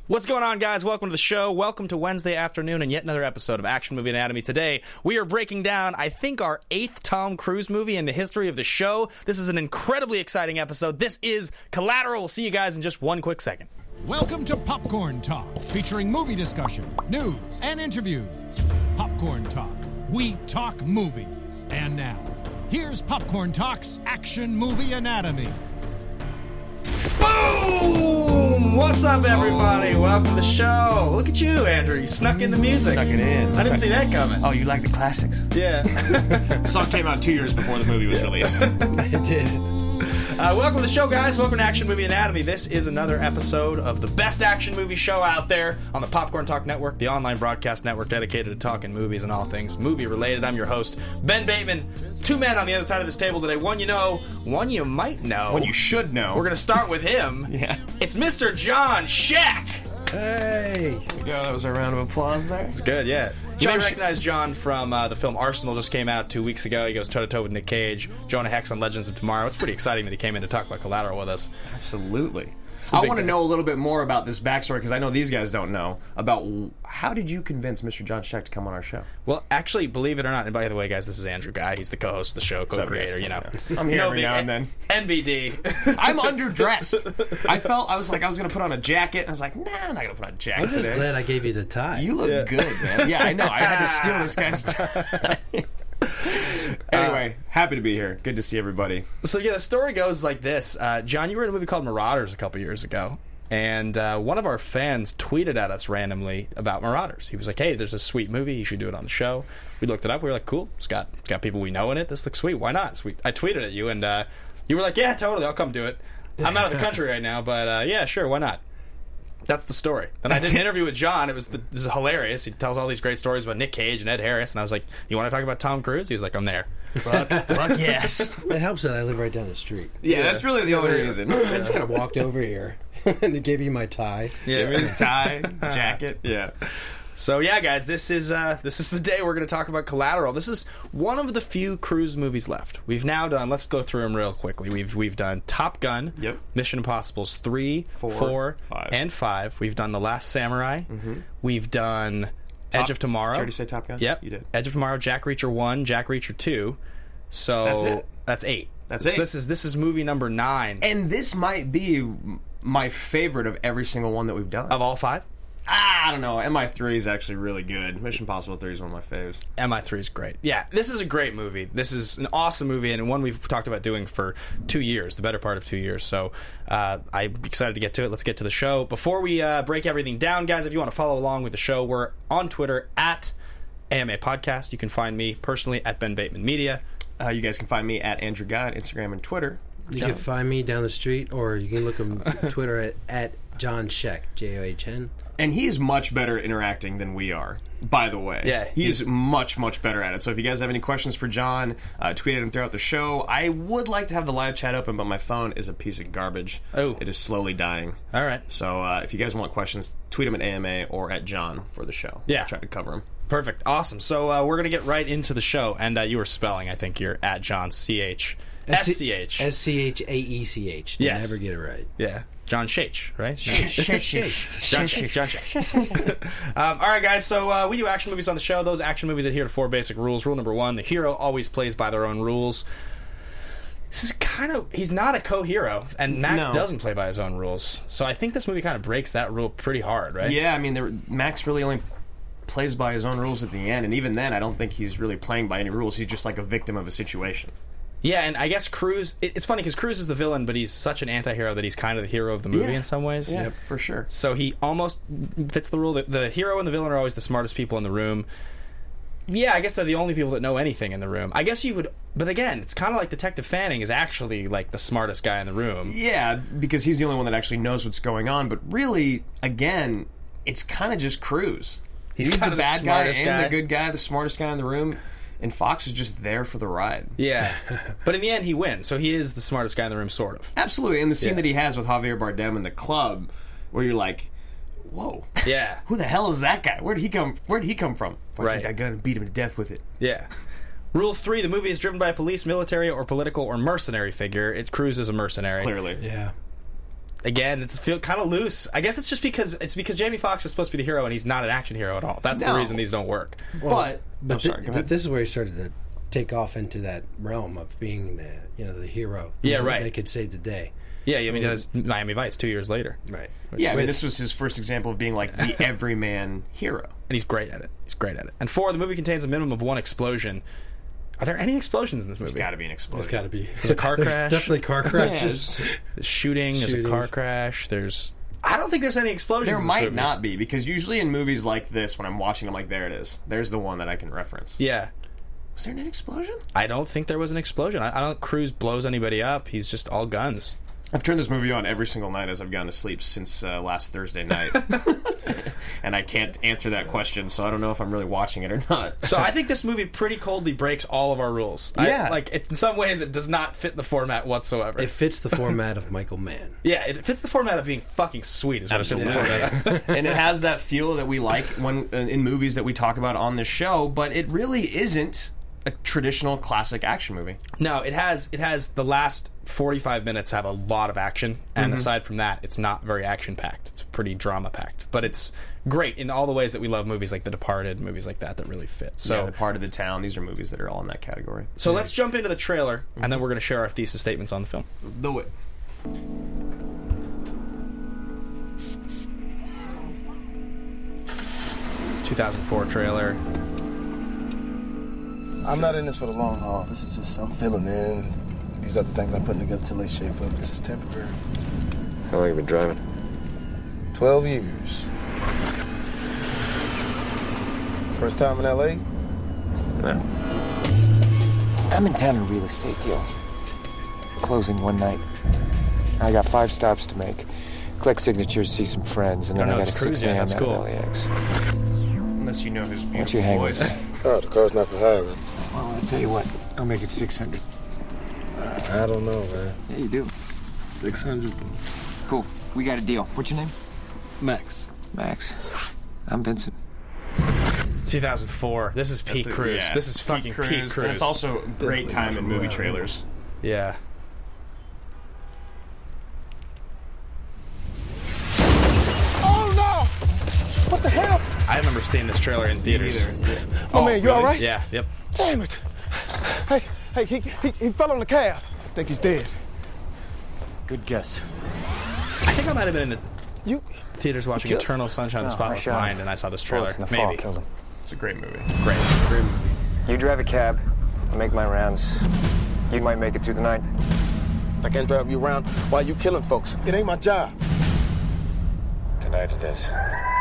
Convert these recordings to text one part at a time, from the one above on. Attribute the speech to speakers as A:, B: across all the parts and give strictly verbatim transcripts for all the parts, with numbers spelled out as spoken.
A: What's going on, guys? Welcome to the show. Welcome to Wednesday afternoon and yet another episode of Action Movie Anatomy. Today, we are breaking down, I think, our eighth Tom Cruise movie in the history of the show. This is an incredibly exciting episode. This is Collateral. We'll see you guys in just one quick second.
B: Welcome to Popcorn Talk, featuring movie discussion, news, and interviews. Popcorn Talk. We talk movies. And now, here's Popcorn Talk's Action Movie Anatomy.
A: Boom! What's up, everybody? Welcome to the show. Look at you, Andrew. You snuck in the music.
C: Snuck it in.
A: I didn't see that coming.
C: Oh, you like the classics?
A: Yeah.
C: The song came out two years before the movie was released.
A: It did. Uh, welcome to the show, guys. Welcome to Action Movie Anatomy. This is another episode of the best action movie show out there on the Popcorn Talk Network, the online broadcast network dedicated to talking movies and all things movie-related. I'm your host, Ben Bateman. Two men on the other side of this table today. One you know, one you might know.
C: One you should know.
A: We're going to start with him.
C: Yeah.
A: It's Mister John Scheck.
D: Hey!
C: There you go. That was a round of applause there.
A: It's good, yeah. You
C: John
A: may
C: Sch-
A: recognize John from uh, the film Arsenal, just came out two weeks ago. He goes toe-to-toe with Nick Cage. Jonah Hex on Legends of Tomorrow. It's pretty exciting that he came in to talk about Collateral with us.
C: Absolutely.
A: a
C: I
A: big
C: want to
A: day.
C: know a little bit more about this backstory, because I know these guys don't know, about w- how did you convince Mister John Scheck to come on our show?
A: Well, actually, believe it or not, and by the way, guys, this is Andrew Guy. He's the co-host of the show, co-creator, you know.
C: I'm here
A: No
C: every
A: big-
C: now and then.
A: N B D.
C: I'm underdressed. I felt, I was like, I was going to put on a jacket, and I was like, nah, I'm not going to put on a jacket
D: I'm just
C: today.
D: glad I gave you the tie.
C: You look
A: Yeah.
C: good, man. Yeah, I know. I had to steal this guy's time. Anyway, happy to be here. Good to see everybody.
A: So, yeah, the story goes like this. Uh, John, you were in a movie called Marauders a couple years ago, and uh, one of our fans tweeted at us randomly about Marauders. He was like, hey, there's a sweet movie. You should do it on the show. We looked it up. We were like, cool. It's got, it's got people we know in it. This looks sweet. Why not? So we, I tweeted at you, and uh, you were like, yeah, totally. I'll come do it. I'm out of the country right now, but uh, yeah, sure. Why not? That's the story. And I did an interview with John. It was the, this is hilarious. He tells all these great stories about Nick Cage and Ed Harris. And I was like, you want to talk about Tom Cruise? He was like, I'm there.
C: Fuck, fuck yes.
D: It helps that I live right down the street.
C: Yeah, that's really the only reason.
D: I just kind of walked over here and gave you my tie.
C: Give me his tie, jacket. Yeah.
A: So yeah, guys, this is uh, this is the day we're going to talk about Collateral. This is one of the few Cruise movies left. We've now done. Let's go through them real quickly. We've we've done Top Gun,
C: Yep.
A: Mission Impossibles three,
C: Four,
A: four,
C: five.
A: and five. We've done The Last Samurai.
C: Mm-hmm.
A: We've done
C: Top-
A: Edge of Tomorrow.
C: Did you already say Top Gun?
A: Yep,
C: You did.
A: Edge of Tomorrow, Jack Reacher one, Jack Reacher two. So
C: That's it?
A: That's eight.
C: That's
A: so
C: eight.
A: This is this is movie number nine
C: And this might be my favorite of every single one that we've done.
A: of all five.
C: Ah, I don't know. M I three is actually really good. Mission Impossible three is one of my faves.
A: M I three is great. Yeah, this is a great movie. This is an awesome movie and one we've talked about doing for two years, the better part of two years. So uh, I'm excited to get to it. Let's get to the show. Before we uh, break everything down, guys, if you want to follow along with the show, we're on Twitter at A M A Podcast. You can find me personally at Ben Bateman Media.
C: Uh, you guys can find me at Andrew Guy on Instagram and Twitter.
D: You
C: John.
D: can find me down the street, or you can look on Twitter at, at John Scheck, J O H N.
C: And he is much better at interacting than we are, by the way.
A: Yeah,
C: He's much, much better at it. So if you guys have any questions for John, uh, tweet at him throughout the show. I would like to have the live chat open, but my phone is a piece of garbage.
A: Oh.
C: It is slowly dying.
A: All right.
C: So uh, if you guys want questions, tweet them at A M A or at John for the show.
A: Yeah.
C: I'll try to cover them.
A: Perfect. Awesome. So uh, we're going to get right into the show. And uh, you were spelling, I think you're at John C H. S C H.
D: S C H A E C H. They
A: Yes.
D: never get it right.
A: Yeah. John Shach, right?
D: Shake.
A: John Shake, John Shake. um, all right, guys, so uh, we do action movies on the show. Those action movies adhere to four basic rules. Rule number one, the hero always plays by their own rules. This is kind of... He's not a co-hero, and Max
C: No.
A: doesn't play by his own rules. So I think this movie kind of breaks that rule pretty hard, right?
C: Yeah, I mean, there, Max really only plays by his own rules at the end, and even then, I don't think he's really playing by any rules. He's just like a victim of a situation.
A: Yeah, and I guess Cruise... It, it's funny, because Cruise is the villain, but he's such an anti-hero that he's kind of the hero of the movie
C: Yeah.
A: in some ways.
C: Yeah, for sure.
A: So he almost fits the rule that the hero and the villain are always the smartest people in the room. Yeah, I guess they're the only people that know anything in the room. I guess you would... But again, it's kind of like Detective Fanning is actually like the smartest guy in the room.
C: Yeah, because he's the only one that actually knows what's going on. But really, again, it's kind of just Cruise.
A: He's
C: He's
A: kinda
C: the
A: the
C: bad guy and
A: smartest guy.
C: the good guy, the smartest guy in the room. And Fox is just there for the ride.
A: Yeah. But in the end, he wins. So he is the smartest guy in the room, sort of.
C: Absolutely. And the scene
A: Yeah.
C: that he has with Javier Bardem in the club, where you're like, whoa.
A: Yeah.
C: Who the hell is that guy? Where did he come Where did he come from? If I
A: Right.
C: take that gun and beat him to death with it.
A: Yeah. Rule three, the movie is driven by a police, military, or political or mercenary figure. It Cruise is a mercenary.
C: Clearly.
D: Yeah.
A: again, it's feel kind of loose. I guess it's just because it's because Jamie Foxx is supposed to be the hero and he's not an action hero at all. That's
C: No.
A: the reason these don't work.
D: Well,
C: but
D: but
C: oh, sorry,
D: thi-
C: go ahead.
D: this is where he started to take off into that realm of being the you know the hero.
A: Yeah,
D: You know,
A: right.
D: They could save the day.
A: Yeah, I mean, he does Miami Vice two years later.
D: Right.
C: Yeah, I mean,
D: With-
C: this was his first example of being like the everyman hero.
A: And he's great at it. He's great at it. And four, the movie contains a minimum of one explosion. Are there any explosions in this movie?
C: There's got to be an explosion.
D: There's got to be.
A: There's a car
D: There's
A: crash.
D: definitely car crashes.
A: There's shooting. There's a car
D: Shootings.
A: crash. There's. I don't think there's any explosions.
C: There
A: in this
C: might
A: movie.
C: not be, because usually in movies like this, when I'm watching, I'm like, there it is. There's the one that I can reference.
A: Yeah.
C: Was there an explosion?
A: I don't think there was an explosion. I, I don't. Cruise blows anybody up. He's just all guns.
C: I've turned this movie on every single night as I've gone to sleep since uh, last Thursday night. And I can't answer that question, so I don't know if I'm really watching it or not.
A: So I think this movie pretty coldly breaks all of our rules. I-
C: Yeah.
A: like it, in some ways, it does not fit the format whatsoever.
D: It fits the format of Michael Mann.
A: yeah, it fits the format of being fucking sweet. Is what it fits the format of.
C: And it has that feel that we like when in movies that we talk about on this show, but it really isn't a traditional classic action movie.
A: No, it has it has the last forty-five minutes have a lot of action, and aside from that, it's not very action packed. It's pretty drama packed, but it's great in all the ways that we love movies like The Departed, movies like that that really fit. So,
C: So yeah, Part of the Town, these are movies that are all in that category.
A: so let's jump into the trailer, and then we're going to share our thesis statements on the film.
C: Do it.
A: two thousand four trailer.
E: I'm not in this for the long haul. This is just, I'm filling in. These other things I'm putting together till they shape up. This is temporary.
F: How long have you been driving?
E: twelve years. First time in L A?
F: No. I'm in town on a real estate deal. Closing one night. I got five stops to make. Collect signatures, see some friends, and
A: I
F: then
A: don't
F: I
A: know,
F: got a
A: it's Cruise
F: six
A: yet.
F: a.m.
A: That's
F: at
A: cool.
F: L A X.
C: Unless you know his
F: Why don't you hang
C: beautiful
F: with
C: voice.
F: me?
E: Oh, the car's not for hire, man.
F: Well, I'll tell you what. I'll make it six hundred.
E: I don't know, man.
F: Yeah, you do.
E: six hundred.
F: Cool. We got a deal. What's your name?
E: Max.
F: Max. I'm Vincent.
A: two thousand four. This is Pete
C: That's a-
A: Cruise.
C: yeah,
A: This is fucking Pete
C: Cruise.
A: Cruise.
C: And it's also a great
E: Definitely
C: time
E: not
C: in
E: from
C: movie
E: around here.
C: trailers.
A: yeah.
E: Oh, no! What the hell?
A: I remember seeing this trailer in theaters.
E: Oh, man, you all right?
A: Yeah. Yep.
E: Damn it. Hey, hey, he, he, he fell on the cab. I think he's dead.
F: Good guess.
A: I think I might have been in the
E: You...
A: theaters watching
E: killed-
A: Eternal Sunshine of the
F: No,
A: Spotless
F: I shot him.
A: Mind, and I saw this trailer.
F: Bullets in the fall
A: Maybe.
F: killed him.
C: It's a great movie.
A: Great.
F: You drive a cab. I make my rounds. You might make it through the night.
E: I can't drive you around while you killing folks. It ain't my job.
F: Tonight it is.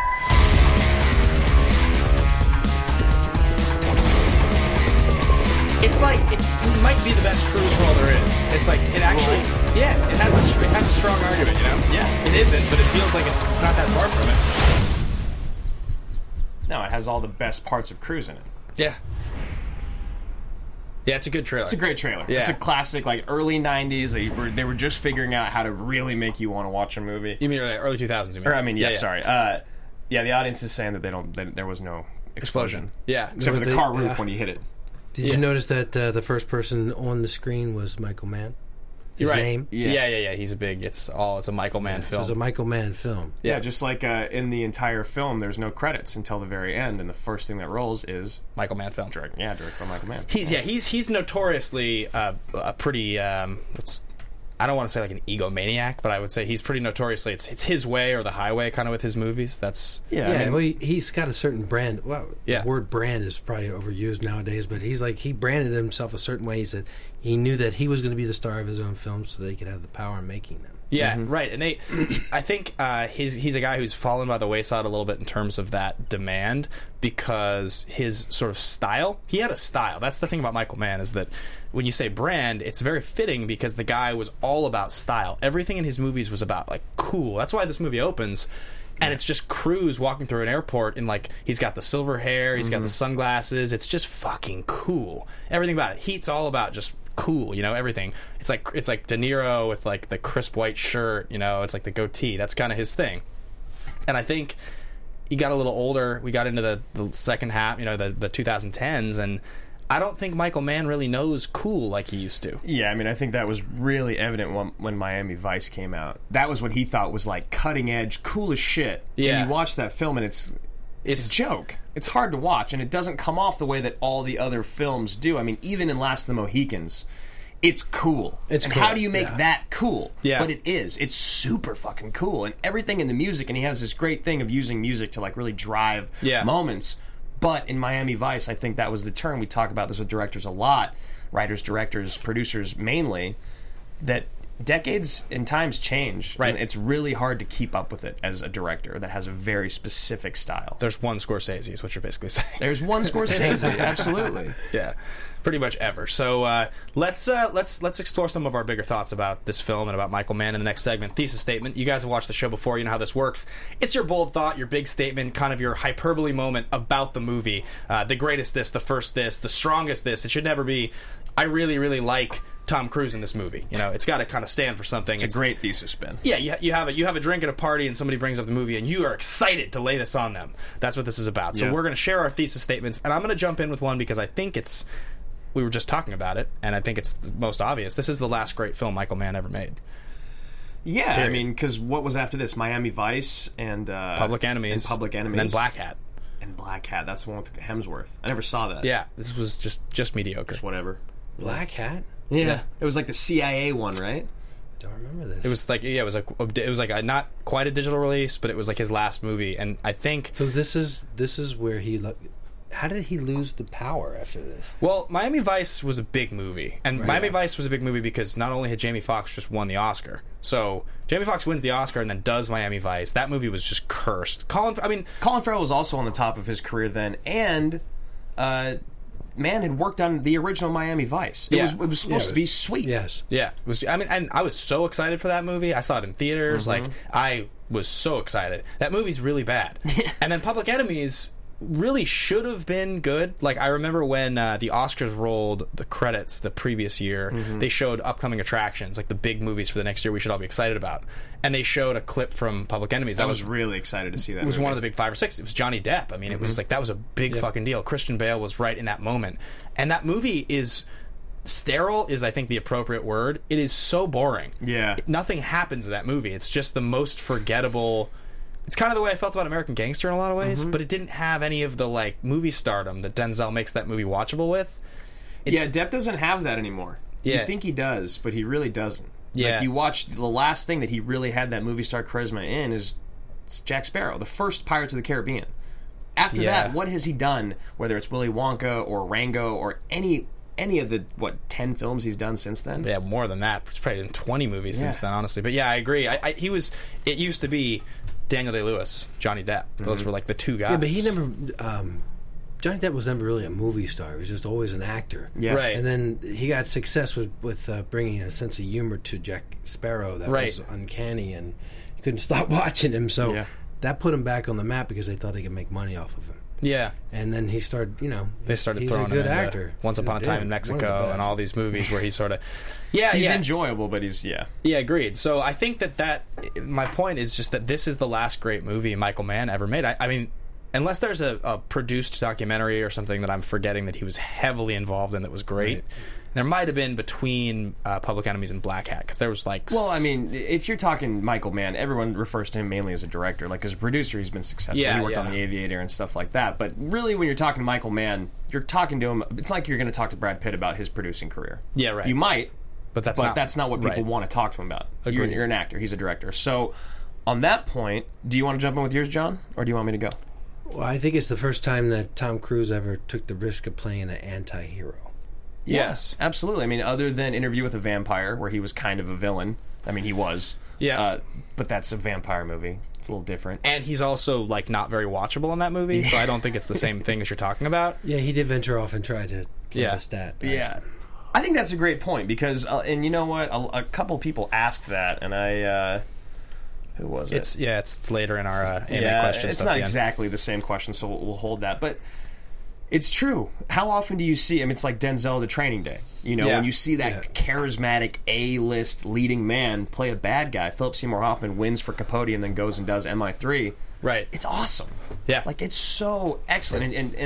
A: It's like it's, it might be the best Cruise role there is. It's like it actually, yeah, it has a str- it has a strong argument, you know.
C: Yeah.
A: It isn't, but it feels like it's it's not that far from it.
C: No, it has all the best parts of Cruise in it.
A: Yeah. Yeah, it's a good trailer.
C: It's a great trailer.
A: Yeah.
C: It's a classic, like early nineties. They were they were just figuring out how to really make you want to watch a movie.
A: You mean early, early two thousands? You mean?
C: Or I mean, yeah,
A: yeah.
C: sorry. Uh, yeah, the audience is saying that they don't. That there was no explosion,
A: Explosion. Yeah.
C: except for
D: No,
C: the
D: they-
C: car roof
D: yeah.
C: when you hit it.
D: Did
A: Yeah.
D: you notice that uh, the first person on the screen was Michael Mann? His
A: You're right.
D: name?
A: Yeah.
C: Yeah.
A: yeah, yeah, He's a big. It's all. It's a Michael Mann
D: So
A: film.
D: it's a Michael Mann film.
C: Yeah,
A: Yeah.
C: just like uh, in the entire film, there's no credits until the very end, and the first thing that rolls is
A: Michael Mann film.
C: direct. Yeah, direct by Michael Mann.
A: He's yeah. He's he's notoriously uh, a pretty. Um, what's I don't want to say like an egomaniac, but I would say he's pretty notoriously. It's it's his way or the highway kind of with his movies. That's
C: Yeah,
D: Yeah,
C: I mean,
D: well, he, he's got a certain brand. Well,
A: Yeah.
D: the word brand is probably overused nowadays, but he's like, he branded himself a certain way. He said he knew that he was going to be the star of his own films so they could have the power in making them.
A: Yeah, right. And they, I think uh, he's he's a guy who's fallen by the wayside a little bit in terms of that demand because his sort of style. He had a style. That's the thing about Michael Mann is that when you say brand, it's very fitting because the guy was all about style. Everything in his movies was about like cool. That's why this movie opens. And it's just Cruise walking through an airport and like he's got the silver hair, he's got the sunglasses. It's just fucking cool. Everything about it. Heat's all about just cool, you know, everything. It's like it's like De Niro with like the crisp white shirt, you know, it's like the goatee. That's kind of his thing. And I think he got a little older. We got into the, the second half, you know, the the twenty tens, and I don't think Michael Mann really knows cool like he used to.
C: Yeah, I mean, I think that was really evident when, when Miami Vice came out. That was what he thought was like cutting edge, cool as shit.
A: Yeah.
C: And you watch that film and it's it's, it's a joke. It's hard to watch, and it doesn't come off the way that all the other films do. I mean, even in Last of the Mohicans, it's cool.
D: It's
C: and
D: cool,
C: how do you make
D: yeah.
C: that cool?
A: Yeah.
C: But it is. It's super fucking cool. And everything in the music, and he has this great thing of using music to like really drive
A: Yeah.
C: moments. But in Miami Vice, I think that was the turn. We talk about this with directors a lot, writers, directors, producers mainly, that decades and times change.
A: Right.
C: And it's really hard to keep up with it as a director that has a very specific style.
A: There's one Scorsese, is what you're basically saying.
C: There's one Scorsese, absolutely.
A: Yeah, pretty much ever. So uh, let's uh, let's let's explore some of our bigger thoughts about this film and about Michael Mann in the next segment. Thesis statement. You guys have watched the show before. You know how this works. It's your bold thought, your big statement, kind of your hyperbole moment about the movie. Uh, the greatest this, the first this, the strongest this. It should never be, I really, really like Tom Cruise in this movie. You know, it's got to kind of stand for something.
C: It's a great thesis spin.
A: Yeah, you, you have a you have a drink at a party and somebody brings up the movie and you are excited to lay this on them. That's what this is about. So
C: Yeah.
A: we're going to share our thesis statements, and I'm going to jump in with one because I think it's we were just talking about it, and I think it's the most obvious. This is the last great film Michael Mann ever made.
C: Yeah,
A: Period.
C: I mean, because what was after this? Miami Vice and uh,
A: Public Enemies,
C: and Public Enemies,
A: and then Black Hat.
C: and Black Hat. That's the one with Hemsworth. I never saw that.
A: Yeah, this was just just mediocre.
C: Just whatever.
D: Black Hat?
C: Yeah.
A: Yeah.
C: It was like the C I A one, right?
D: Don't remember this.
A: It was like yeah, it was like it was like a, not quite a digital release, but it was like his last movie, and I think
D: So this is this is where he. Lo- How did he lose the power after this?
A: well, Miami Vice was a big movie, and
D: Right.
A: Miami Vice was a big movie because not only had Jamie Foxx just won the Oscar, so Jamie Foxx wins the Oscar and then does Miami Vice. That movie was just cursed. Colin, I mean,
C: Colin Farrell was also on the top of his career then, and uh, Mann had worked on the original Miami Vice. It
A: Yeah.
C: was it was supposed
D: Yeah,
C: to be sweet.
D: Yes.
A: yeah, it was. I mean, and I was so excited for that movie. I saw it in theaters. Like, I was so excited. That movie's really bad. And then Public Enemies really should have been good. Like, I remember when uh, the Oscars rolled the credits the previous year, they showed upcoming attractions, like the big movies for the next year we should all be excited about. And they showed a clip from Public Enemies. That
C: I was
A: was
C: really excited to see that.
A: it was
C: movie.
A: one of the big five or six. It was Johnny Depp. I mean, it was like that was a big fucking deal. Christian Bale was right in that moment, and that movie is sterile. Is I think the appropriate word. It is so boring.
C: Yeah.
A: Nothing happens in that movie. It's just the most forgettable. It's kind of the way I felt about American Gangster in a lot of ways, but it didn't have any of the like movie stardom that Denzel makes that movie watchable with.
C: Yeah, Depp doesn't have that anymore.
A: Yeah.
C: You think he does, but he really doesn't.
A: Yeah.
C: Like, you watch the last thing that he really had that movie star charisma in is it's Jack Sparrow, the first Pirates of the Caribbean. After
A: Yeah.
C: that, what has he done? Whether it's Willy Wonka or Rango or any any of the what ten films he's done since then?
A: Yeah, more than that. It's probably in twenty movies
C: Yeah.
A: since then, honestly. But yeah, I agree. I, I, he was. It used to be Daniel Day-Lewis, Johnny Depp. Those were like the two guys.
D: Yeah, but he never. Um, Johnny Depp was never really a movie star. He was just always an actor.
C: Yeah.
A: Right.
D: And then he got success with with uh, bringing a sense of humor to Jack Sparrow that
A: Right.
D: was uncanny, and you couldn't stop watching him. So
C: Yeah.
D: that put him back on the map because they thought they could make money off of him.
A: Yeah.
D: And then he started, you know,
A: They started
D: he's
A: throwing
D: a good
A: him into
D: actor.
A: Once Upon a Time
D: Yeah,
A: in
D: one of the
A: Mexico and
D: best.
A: all these movies where he sort of, yeah,
C: He's
A: yeah,
C: enjoyable, but he's yeah.
A: yeah, agreed. So I think that that my point is just that this is the last great movie Michael Mann ever made. I, I mean, unless there's a, a produced documentary or something that I'm forgetting that he was heavily involved in that was great.
D: Right.
A: There might have been between uh, Public Enemies and Black Hat because there was like
C: Well, I mean, if you're talking Michael Mann, everyone refers to him mainly as a director. Like, as a producer, he's been successful.
A: Yeah,
C: he worked
A: yeah.
C: on The Aviator and stuff like that. But really, when you're talking Michael Mann, you're talking to him. It's like you're going to talk to Brad Pitt about his producing career.
A: Yeah, right.
C: You might,
A: but that's
C: but
A: not
C: that's not what people
A: right.
C: want to talk to him about. You're,
A: Agreed.
C: you're an actor. He's a director. So, on that point, do you want to jump in with yours, John, or do you want me to go?
D: Well, I think it's the first time that Tom Cruise ever took the risk of playing an anti-hero.
A: Yes.
C: Yeah, absolutely. I mean, other than Interview with a Vampire, where he was kind of a villain. I mean, he was.
A: Yeah.
C: Uh, but that's a vampire movie. It's a little different.
A: And he's also like not very watchable in that movie, so I don't think it's the same thing as you're talking about.
D: Yeah, he did venture off and try to kill
A: Yeah.
D: the stat. but-
C: Yeah, I think that's a great point because, uh, and you know what, a, a couple people asked that, and I, uh, who was it?
A: It's yeah, it's, it's later in our uh, anime
C: yeah,
A: question
C: it's
A: stuff.
C: not
A: at the end.
C: exactly the same question, so we'll, we'll hold that. But it's true. How often do you see? I mean, it's like Denzel to Training Day. You know,
A: Yeah.
C: when you see that
D: Yeah.
C: charismatic A-list leading man play a bad guy. Philip Seymour Hoffman wins for Capote and then goes and does M I three.
A: Right.
C: It's awesome.
A: Yeah.
C: Like, it's so excellent. And, and, and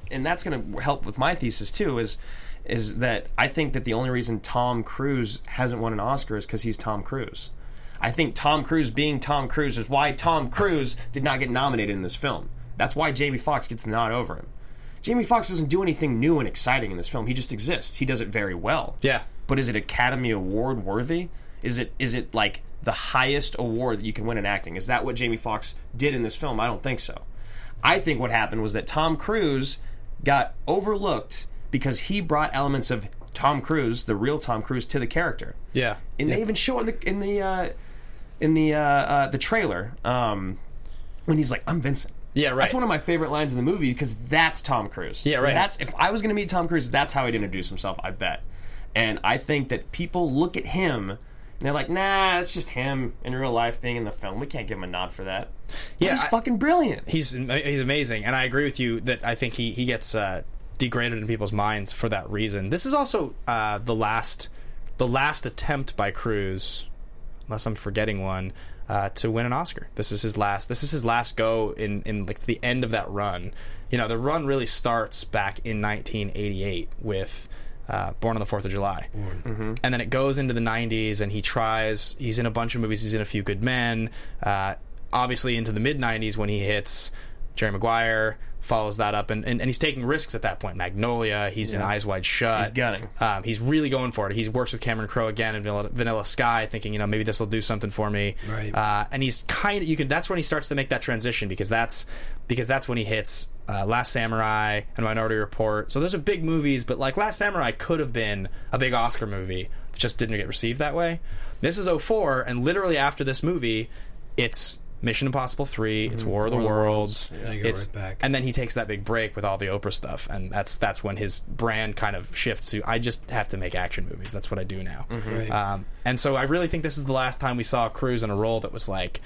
C: and that's going to help with my thesis too. Is is that I think that the only reason Tom Cruise hasn't won an Oscar is because he's Tom Cruise. I think Tom Cruise being Tom Cruise is why Tom Cruise did not get nominated in this film. That's why Jamie Foxx gets the nod over him. Jamie Foxx doesn't do anything new and exciting in this film. He just exists. He does it very well.
A: Yeah.
C: But is it Academy Award worthy? Is it is it like the highest award that you can win in acting? Is that what Jamie Foxx did in this film? I don't think so. I think what happened was that Tom Cruise got overlooked because he brought elements of Tom Cruise, the real Tom Cruise, to the character.
A: Yeah.
C: And
A: yeah.
C: they even show in the in the uh, in the uh, uh, the trailer um, when he's like, "I'm Vincent."
A: Yeah, right.
C: That's one of my favorite lines in the movie because that's Tom Cruise.
A: Yeah, right.
C: That's if I was going to meet Tom Cruise, that's how he'd introduce himself. I bet. And I think that people look at him and they're like, "Nah, it's just him in real life being in the film. We can't give him a nod for that." But
A: Yeah,
C: he's
A: I-
C: fucking brilliant.
A: He's he's amazing, and I agree with you that I think he he gets uh, degraded in people's minds for that reason. This is also uh, the last the last attempt by Cruise, unless I'm forgetting one, uh, to win an Oscar. This is his last. This is his last go in in like the end of that run. You know, the run really starts back in nineteen eighty-eight with uh, Born on the Fourth of July, mm-hmm. and then it goes into the nineties, and he tries. He's in a bunch of movies. He's in A Few Good Men. Uh, obviously, into the mid nineties when he hits Jerry Maguire. Follows that up, and, and, and he's taking risks at that point. Magnolia, he's in Eyes Wide Shut.
C: He's gunning.
A: Um, he's really going for it. He's works with Cameron Crowe again in Vanilla, Vanilla Sky, thinking, you know, maybe this will do something for me.
D: Right.
A: Uh, and he's kind of, you can. That's when he starts to make that transition because that's because that's when he hits uh, Last Samurai and Minority Report. So those are big movies, but like Last Samurai could have been a big Oscar movie, just didn't get received that way. This is oh four, and literally after this movie, it's Mission Impossible three, it's War of the Worlds,
D: Yeah, you go
A: it's,
D: right back.
A: and then he takes that big break with all the Oprah stuff, and that's that's when his brand kind of shifts to, I just have to make action movies. That's what I do now.
D: Right.
A: Um, and so I really think this is the last time we saw Cruise in a role that was like,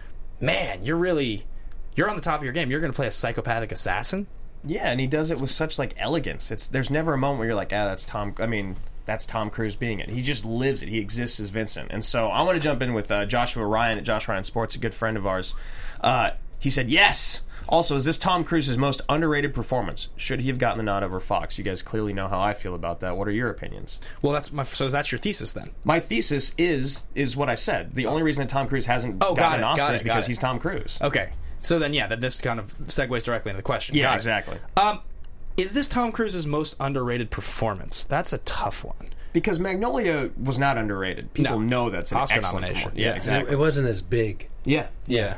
A: man, you're really, you're on the top of your game. You're going to play a psychopathic assassin?
C: Yeah, and he does it with such like elegance. It's there's never a moment where you're like, ah, that's Tom. I mean, that's Tom Cruise being it. He just lives it. He exists as Vincent. And so I want to jump in with uh, Joshua Ryan at Josh Ryan Sports, a good friend of ours. Uh, he said, yes. Also, is this Tom Cruise's most underrated performance? Should he have gotten the nod over Fox? You guys clearly know how I feel about that. What are your opinions?
A: Well, that's my, so that's your thesis then?
C: My thesis is is what I said. The only reason that Tom Cruise hasn't
A: Oh, got
C: gotten
A: it,
C: an Oscar
A: got it,
C: is because
A: got it.
C: he's Tom Cruise.
A: Okay. So then, yeah, that this kind of segues directly into the question.
C: Yeah,
A: Got it.
C: exactly.
A: Um, is this Tom Cruise's most underrated performance? That's a tough one.
C: Because Magnolia was not underrated. People
A: No.
C: know that's an
A: Oscar
C: excellent
A: nomination.
C: performance. Yeah,
A: Yeah.
C: exactly.
D: It, it wasn't as big.
C: yeah.
A: Yeah.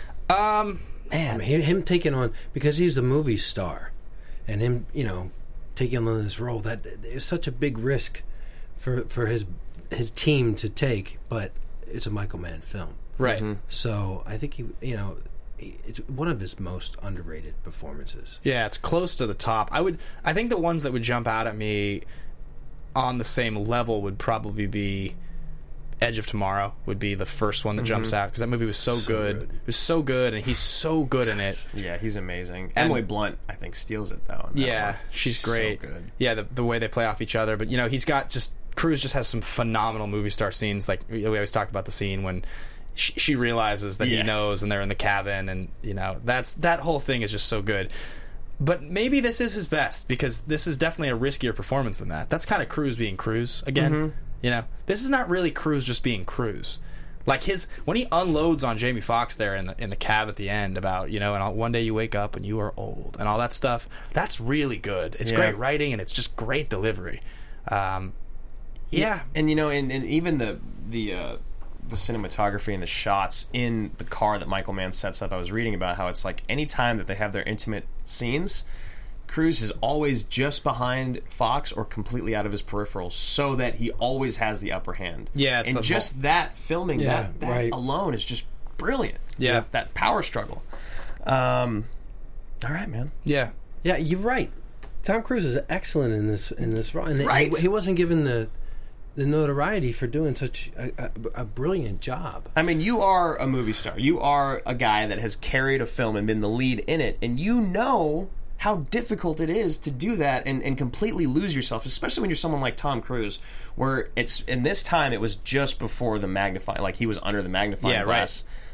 A: Um, man.
D: I mean, him, him taking on, because he's a movie star, and him, you know, taking on this role, that is such a big risk for for his his team to take. But it's a Michael Mann film,
A: Right.
D: so I think he, you know, he- it's one of his most underrated performances.
A: Yeah, it's close to the top. I would. I think the ones that would jump out at me on the same level would probably be Edge of Tomorrow. Would be the first one that jumps out because that movie was so,
D: So
A: good.
D: good.
A: It was so good, and he's so good in it.
C: Yeah, he's amazing.
A: And-
C: Emily Blunt, I think, steals it though. in that
A: Yeah,
C: one.
A: she's great.
C: So good.
A: Yeah, the the way they play off each other. But you know, he's got just Cruise just has some phenomenal movie star scenes. Like we always talk about the scene when she, she realizes that
C: Yeah.
A: he knows, and they're in the cabin, and you know that's that whole thing is just so good. But maybe this is his best because this is definitely a riskier performance than that. That's kind of Cruise being Cruise again.
C: Mm-hmm.
A: You know, this is not really Cruise just being Cruise. Like his when he unloads on Jamie Foxx there in the in the cab at the end about, you know, and one day you wake up and you are old and all that stuff. That's really good. It's
C: Yeah.
A: great writing and it's just great delivery. Um, yeah.
C: And you know, and, and even the the uh, the cinematography and the shots in the car that Michael Mann sets up. I was reading about how it's like any time that they have their intimate scenes, Cruise is always just behind Fox or completely out of his peripheral, so that he always has the upper hand.
A: Yeah, it's
C: and
A: the
C: just
A: whole-
C: that filming
D: Yeah,
C: that, that
D: right.
C: alone is just brilliant.
A: Yeah.
C: that power struggle. Um, all right, man.
A: Yeah.
D: Yeah, you're right. Tom Cruise is excellent in this in this role, and
A: Right.
D: he, he wasn't given the the notoriety for doing such a, a, a brilliant job.
C: I mean, you are a movie star. You are a guy that has carried a film and been the lead in it, and you know how difficult it is to do that and, and completely lose yourself, especially when you're someone like Tom Cruise, where it's in this time it was just before the magnifying, like he was under the magnifying
A: Yeah, right.
C: glass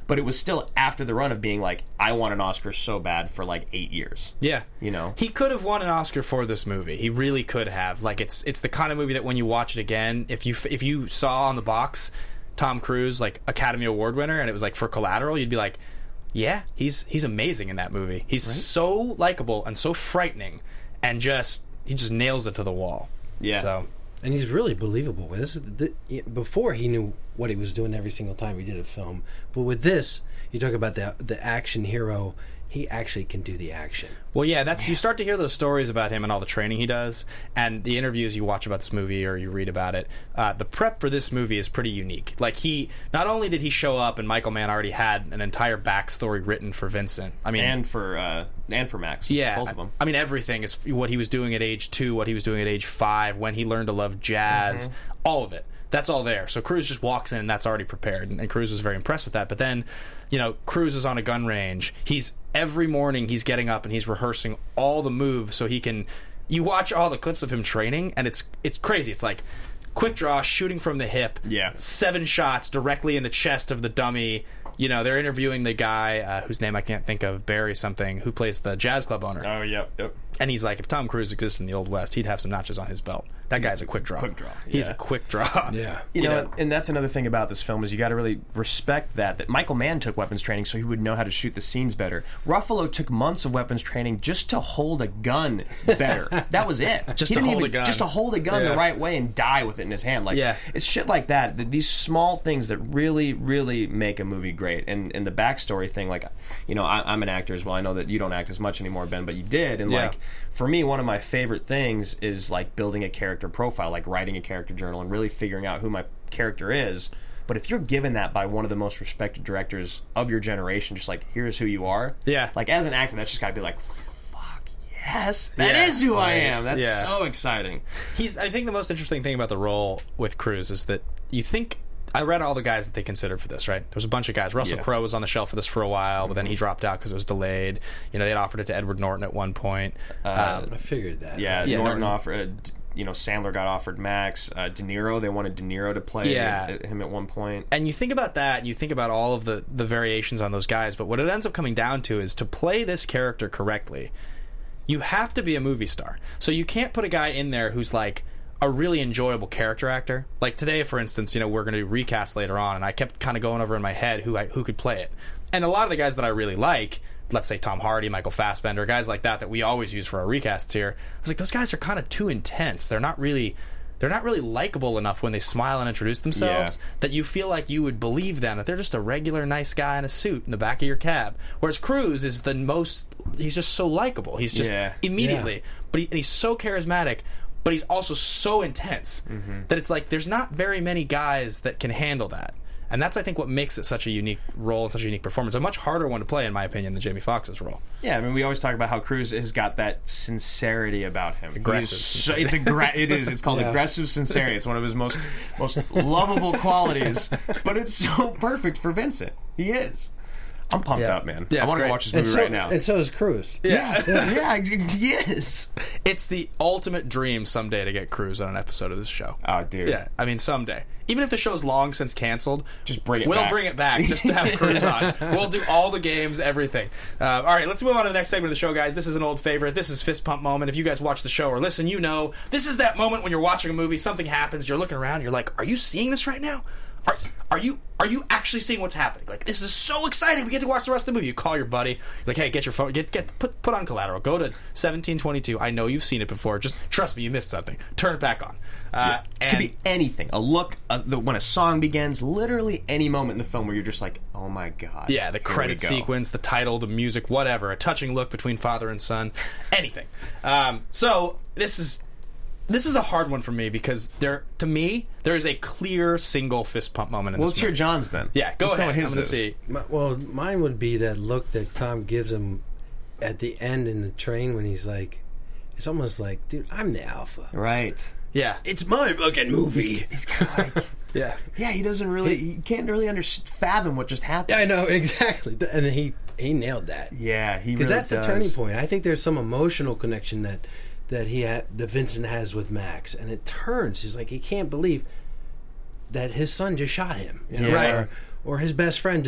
C: but it was still after the run of being like, I want an Oscar so bad for like eight years.
A: Yeah,
C: you know,
A: he could have won an Oscar for this movie. He really could have. Like, it's it's the kind of movie that when you watch it again, if you if you saw on the box Tom Cruise like Academy Award winner, and it was like for Collateral, you'd be like, yeah, he's he's amazing in that movie. He's right? so likable and so frightening, and just he just nails it to the wall.
C: Yeah.
D: So. And he's really believable with this. The, before he knew what he was doing every single time he did a film, but with this, you talk about the the action hero. He actually can do the action.
A: Well, yeah, that's you start to hear those stories about him and all the training he does, and the interviews you watch about this movie or you read about it. Uh, the prep for this movie is pretty unique. Like, he not only did he show up, and Michael Mann already had an entire backstory written for Vincent. I mean,
C: and for uh, and for Max.
A: Yeah,
C: both of them.
A: I mean, everything is what he was doing at age two, what he was doing at age five, when he learned to love jazz, mm-hmm. all of it. That's all there. So Cruise just walks in and that's already prepared, and, and Cruise was very impressed with that. But then, you know, Cruise is on a gun range. He's every morning he's getting up and he's rehearsing all the moves so he can. You watch all the clips of him training, and it's it's crazy. It's like quick draw, shooting from the hip,
C: yeah,
A: seven shots directly in the chest of the dummy. You know, they're interviewing the guy uh, whose name I can't think of, Barry something, who plays the jazz club owner.
C: Oh, yep, yep.
A: And he's like, if Tom Cruise existed in the Old West, he'd have some notches on his belt. That guy's a quick draw.
C: Quick draw. Yeah.
A: He's a quick draw.
D: Yeah.
C: You,
A: you
C: know,
A: know,
C: and that's another thing about this film is you got to really respect that. That Michael Mann took weapons training so he would know how to shoot the scenes better. Ruffalo took months of weapons training just to hold a gun better. That was it.
A: Just
C: he
A: to
C: didn't
A: hold
C: even,
A: a gun.
C: Just to hold a gun
A: yeah.
C: the right way and die with it in his hand. Like,
A: yeah.
C: it's shit like that. that. These small things that really, really make a movie great. And, and the backstory thing, like, you know, I, I'm an actor as well. I know that you don't act as much anymore, Ben, but you did. And,
A: yeah.
C: like, for me, one of my favorite things is, like, building a character profile, like writing a character journal and really figuring out who my character is. But if you're given that by one of the most respected directors of your generation, just like, here's who you are.
A: Yeah.
C: Like, as an actor, that's just got to be like, fuck, yes, that
A: yeah.
C: is who
A: right.
C: I am. That's
A: yeah.
C: so exciting.
A: He's. I think the most interesting thing about the role with Cruise is that you think... I read all the guys that they considered for this, right? There was a bunch of guys. Russell
C: yeah.
A: Crowe was on the shelf for this for a while, but then he dropped out because it was delayed. You know, they'd offered it to Edward Norton at one point.
C: Uh,
A: um,
D: I figured that.
C: Yeah,
A: Yeah,
C: Norton,
A: Norton.
C: offered... You know, Sandler got offered Max. Uh, De Niro, they wanted De Niro to play
A: Yeah.
C: him at one point.
A: And you think about that, and you think about all of the, the variations on those guys, but what it ends up coming down to is to play this character correctly, you have to be a movie star. So you can't put a guy in there who's like a really enjoyable character actor. Like today, for instance, you know, we're going to do recast later on, and I kept kind of going over in my head who I, who could play it. And a lot of the guys that I really like, let's say Tom Hardy, Michael Fassbender, guys like that that we always use for our recasts here, I was like, those guys are kind of too intense. They're not really... They're not really likable enough when they smile and introduce themselves
C: yeah.
A: that you feel like you would believe them, that they're just a regular nice guy in a suit in the back of your cab. Whereas Cruise is the most... He's just so likable. He's just
C: yeah.
A: immediately...
D: Yeah.
A: But he, and he's so charismatic, but he's also so intense
C: mm-hmm.
A: that it's like there's not very many guys that can handle that. And that's, I think, what makes it such a unique role and such a unique performance. A much harder one to play, in my opinion, than Jamie Foxx's role.
C: Yeah, I mean, we always talk about how Cruise has got that sincerity about him.
A: Aggressive
C: So, it's agra- It is. It's called
D: Yeah.
C: aggressive sincerity. It's one of his most most lovable qualities. But it's so perfect for Vincent. He is. I'm pumped
D: Yeah.
C: up, man.
A: Yeah,
C: I
A: it's
C: want to
A: great.
C: watch this
D: And
C: movie
D: so,
C: right now.
D: and so is Cruise.
C: yeah, yeah, he is.
A: It's the ultimate dream someday to get Cruise on an episode of this show.
C: Oh, dude.
A: Yeah, I mean, someday. Even if the show's long since canceled,
C: Just bring it
A: we'll
C: back.
A: bring it back just to have Cruise on. We'll do all the games, everything. Uh, all right, let's move on to the next segment of the show, guys. This is an old favorite. This is Fist Pump Moment. If you guys watch the show or listen, you know this is that moment when you're watching a movie, something happens, you're looking around, you're like, are you seeing this right now? Are, are you are you actually seeing what's happening? Like, this is so exciting. We get to watch the rest of the movie. You call your buddy. You're like, hey, get your phone. Get get put put on Collateral. Go to seventeen twenty-two. I know you've seen it before. Just trust me, you missed something. Turn it back on. Uh,
C: It could be anything. A look, a, the, when a song begins, literally any moment in the film where you're just like, oh my god.
A: Yeah, the
C: here
A: credit
C: we go.
A: sequence, the title, the music, whatever. A touching look between father and son. Anything. Um, so, this is... This is a hard one for me because there, to me, there is a clear single fist pump moment in
C: Well,
A: this
C: let's hear
A: movie.
C: John's then.
A: Yeah, go
C: Let's know
A: ahead.
C: what
A: I'm
C: his
A: going to
C: is.
A: see.
D: My, well, mine would be that look that Tom gives him at the end in the train when he's like, it's almost like, dude, I'm the alpha.
C: Right.
A: Yeah.
D: It's my fucking movie.
C: He's kind of like,
A: Yeah.
C: yeah, he doesn't really, he can't really under, fathom what just happened.
D: I know, exactly. And he he nailed that.
C: Yeah, he
D: Because
C: really
D: that's the
C: does.
D: turning point. I think there's some emotional connection that that he ha- that Vincent has with Max, and it turns. He's like, he can't believe that his son just shot him, you know,
C: Yeah.
D: or, or his best friend just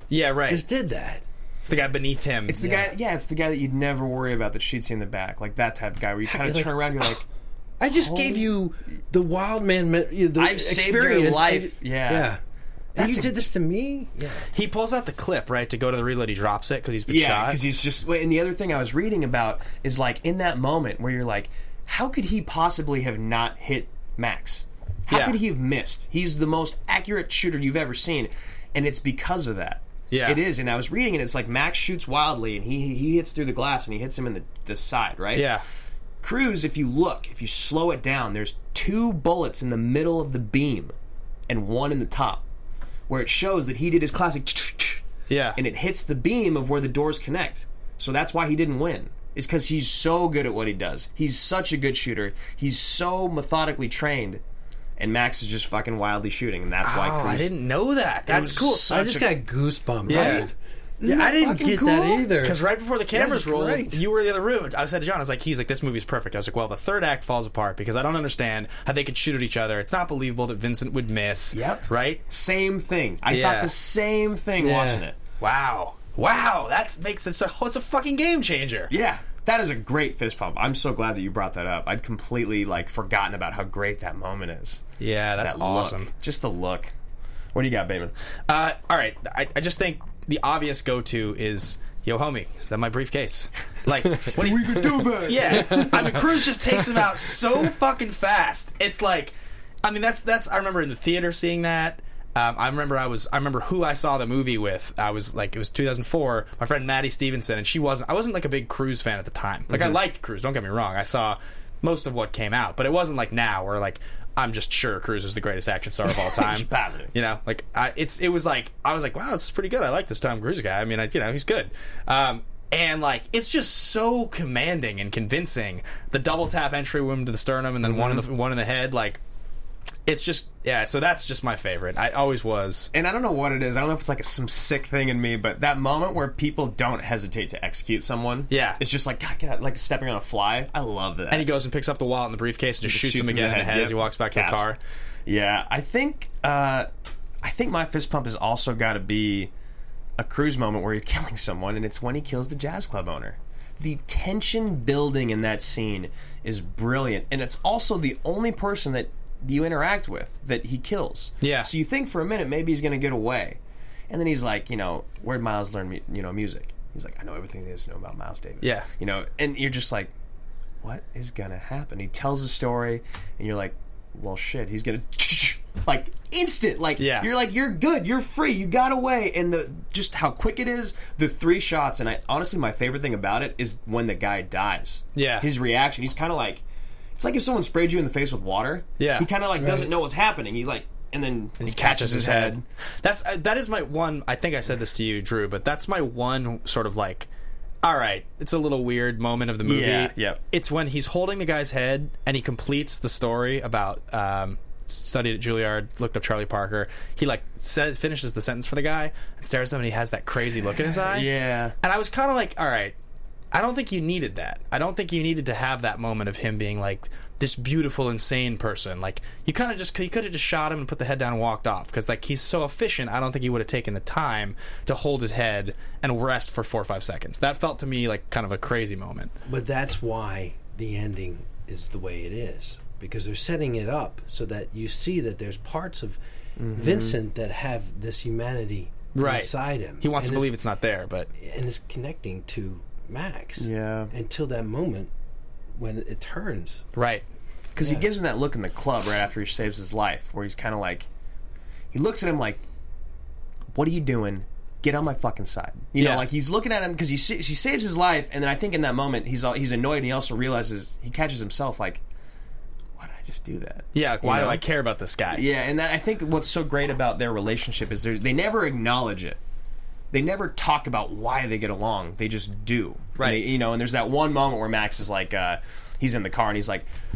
A: Yeah, right.
D: just did that.
A: It's the guy beneath him.
C: It's the
A: yeah.
C: guy. Yeah, it's the guy that you'd never worry about that shoots you in the back, like that type of guy where you kind of
D: like-
C: turn around, and you're like,
D: I just gave you the wild man, you know, the
C: I've saved your
D: experience.
C: life.
D: I-
C: Yeah.
D: yeah. And
C: That's
D: you
C: a-
D: did this to me. Yeah.
A: He pulls out the clip, right, to go to the reload. He drops it because he's been
C: yeah,
A: shot.
C: because he's just. And the other thing I was reading about is like in that moment where you're like, how could he possibly have not hit Max? How
A: Yeah.
C: could he have missed? He's the most accurate shooter you've ever seen, and it's because of that.
A: Yeah.
C: It is. And I was reading it. It's like Max shoots wildly, and he he hits through the glass, and he hits him in the, the side, right?
A: Yeah.
C: Cruise, if you look, if you slow it down, there's two bullets in the middle of the beam and one in the top, where it shows that he did his classic
A: Yeah.
C: and it hits the beam of where the doors connect. So that's why he didn't win. It's because he's so good at what he does. He's such a good shooter. He's so methodically trained. And Max is just fucking wildly shooting, and that's why
A: Oh,
C: Cruise...
A: I didn't know that. That's
C: was
A: cool.
C: such
D: I just
C: a-
D: got goosebumps.
A: Yeah.
D: Right? Yeah, I didn't
A: fucking
D: get
A: cool?
D: that either.
A: Because right before the cameras
D: That's
A: rolled,
D: great.
A: you were in the other room. I said to John, I was like, he's like, this movie's perfect. I was like, well, the third act falls apart because I don't understand how they could shoot at each other. It's not believable that Vincent would miss.
C: Yep.
A: Right?
C: Same thing. I
A: Yeah.
C: thought the same thing
D: Yeah.
C: watching it.
A: Wow. Wow. That makes it so, it's a fucking game changer.
C: Yeah. That is a great fist pump. I'm so glad that you brought that up. I'd completely, like, forgotten about how great that moment is.
A: Yeah, that's
C: That
A: awesome.
C: look. Just the look. What do you got, Bateman?
A: Uh, all right. I, I just think the obvious go-to is, yo, homie, is that my briefcase? Like, what do you do about it? Yeah. I mean, Cruise just takes him out so fucking fast. It's like, I mean, that's, that's, I remember in the theater seeing that. Um, I remember I was. I remember who I saw the movie with. I was like, it was two thousand four. My friend Maddie Stevenson, and she wasn't. I wasn't like a big Cruise fan at the time. Like I liked Cruise. Don't get me wrong. I saw most of what came out, but it wasn't like now where like I'm just sure Cruise is the greatest action star of all time.
C: Positive.
A: You know, like I, it's. It was like I was like, wow, this is pretty good. I like this Tom Cruise guy. I mean, I, you know, he's good. Um, and like it's just so commanding and convincing. The double tap entry wound to the sternum, and then one in the one in the head, like. It's just, yeah, so that's just my favorite. I always was.
C: And I don't know what it is. I don't know if it's like a, some sick thing in me, but that moment where people don't hesitate to execute someone.
A: Yeah.
C: It's just like, God, get out, like stepping on a fly. I love that.
A: And he goes and picks up the wallet and the briefcase and just, shoots, him again in the head,
C: Yep.
A: as he walks back to
C: Caps.
A: the car.
C: Yeah, I think, uh, I think my fist pump has also got to be a Cruise moment where you're killing someone, and it's when he kills the jazz club owner. The tension building in that scene is brilliant, and it's also the only person that you interact with that he kills.
A: Yeah.
C: So you think for a minute maybe he's going to get away, and then he's like, you know, where'd Miles learn, mu- you know, music? He's like, I know everything there is to know about Miles Davis.
A: Yeah.
C: You know, and you're just like, what is going to happen? He tells a story, and you're like, well, shit, he's going to, like, instant. Like,
A: Yeah.
C: you're like, you're good, you're free, you got away. And the just how quick it is, the three shots, and I honestly, my favorite thing about it is when the guy dies.
A: Yeah.
C: His reaction, he's kind of like, it's like if someone sprayed you in the face with water.
A: Yeah.
C: He kind of like doesn't know what's happening. He like, and then
A: And he catches his head. That's uh, that is my one. I think I said this to you, Drew, but that's my one sort of like, all right, it's a little weird moment of the movie.
C: Yeah, yep.
A: It's when he's holding the guy's head and he completes the story about um, studied at Juilliard, looked up Charlie Parker. He like says finishes the sentence for the guy and stares at him, and he has that crazy look in his eye.
C: Yeah.
A: And I was kind of like, all right, I don't think you needed that. I don't think you needed to have that moment of him being like this beautiful, insane person. Like, you kind of just, you could have just shot him and put the head down and walked off. Because, like, he's so efficient, I don't think he would have taken the time to hold his head and rest for four or five seconds. That felt to me like kind of a crazy moment.
D: But that's why the ending is the way it is. Because they're setting it up so that you see that there's parts of Vincent that have this humanity
A: Right.
D: inside him.
A: He wants
D: and
A: to believe
D: is-
A: it's not there, but
D: and is connecting to Max.
C: Yeah.
D: Until that moment when it turns.
A: right.
C: Because
D: Yeah.
C: he gives him that look in the club right after he saves his life, where he's kind of like, he looks at him like, "What are you doing? Get on my fucking side." You
A: Yeah.
C: know, like he's looking at him because he sa- he saves his life, and then I think in that moment he's all, he's annoyed, and he also realizes he catches himself like, "Why did I just do that?"
A: Yeah, like, why
C: You
A: do
C: know?
A: I care about this guy?
C: Yeah, and that, I think what's so great about their relationship is they they never acknowledge it. They never talk about why they get along. They just do.
A: Right.
C: And they- you know, and there's that one moment where Max is like, uh, he's in the car and he's like,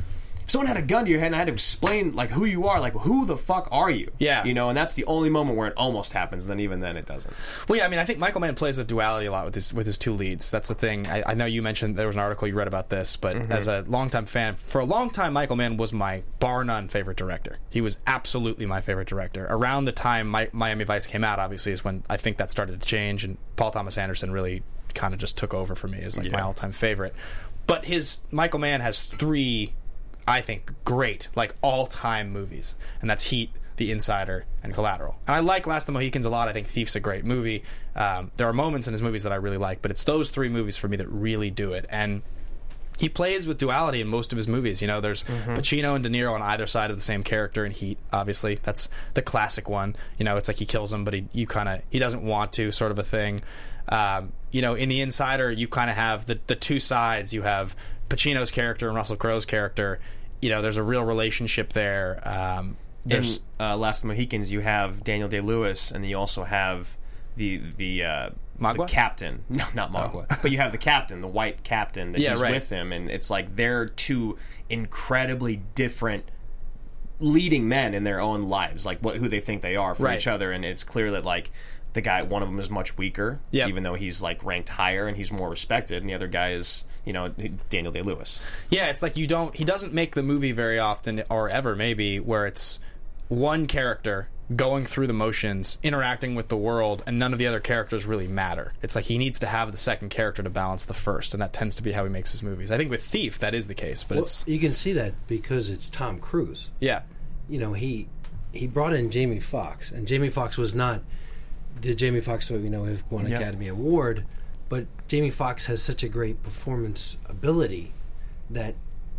C: if someone had a gun to your head and I had to explain like who you are, like who the fuck are you?
A: Yeah.
C: You know, and that's the only moment where it almost happens. Then even then, it doesn't.
A: Well, yeah, I mean, I think Michael Mann plays with duality a lot with his with his two leads. That's the thing. I, I know you mentioned there was an article you read about this, but mm-hmm. as a longtime fan, for a long time, Michael Mann was my bar none favorite director. He was absolutely my favorite director. Around the time my, Miami Vice came out, obviously, is when I think that started to change, and Paul Thomas Anderson really kind of just took over for me as like yeah. my all time favorite. But his Michael Mann has three, I think, great like all time movies, and that's Heat, The Insider, and Collateral. And I like Last of the Mohicans a lot. I think Thief's a great movie. Um, there are moments in his movies that I really like, but it's those three movies for me that really do it. And he plays with duality in most of his movies. You know, there's mm-hmm. Pacino and De Niro on either side of the same character in Heat, obviously. That's the classic one. You know, it's like he kills him, but he you kind of he doesn't want to, sort of a thing. Um, you know, in The Insider, you kind of have the, the two sides. You have Pacino's character and Russell Crowe's character. You know, there's a real relationship there. Um, there's
C: in uh, Last of the Mohicans, you have Daniel Day-Lewis, and then you also have the the, uh, the captain. No, not Magua. Oh. But you have the captain, the white captain that
A: yeah,
C: he's
A: right.
C: with him, and it's like they're two incredibly different leading men in their own lives, like what who they think they are for
A: right.
C: each other, and it's clear that like the guy, one of them is much weaker,
A: yep.
C: even though he's like ranked higher and he's more respected, and the other guy is, you know, Daniel Day-Lewis.
A: Yeah, it's like you don't. He doesn't make the movie very often, or ever maybe, where it's one character going through the motions, interacting with the world, and none of the other characters really matter. It's like he needs to have the second character to balance the first, and that tends to be how he makes his movies. I think with Thief, that is the case, but
D: well,
A: it's
D: you can see that because it's Tom Cruise.
A: Yeah,
D: you know he he brought in Jamie Foxx, and Jamie Foxx was not. Did Jamie Foxx, you know, have won an
C: yep.
D: Academy Award, but Jamie Foxx has such a great performance ability that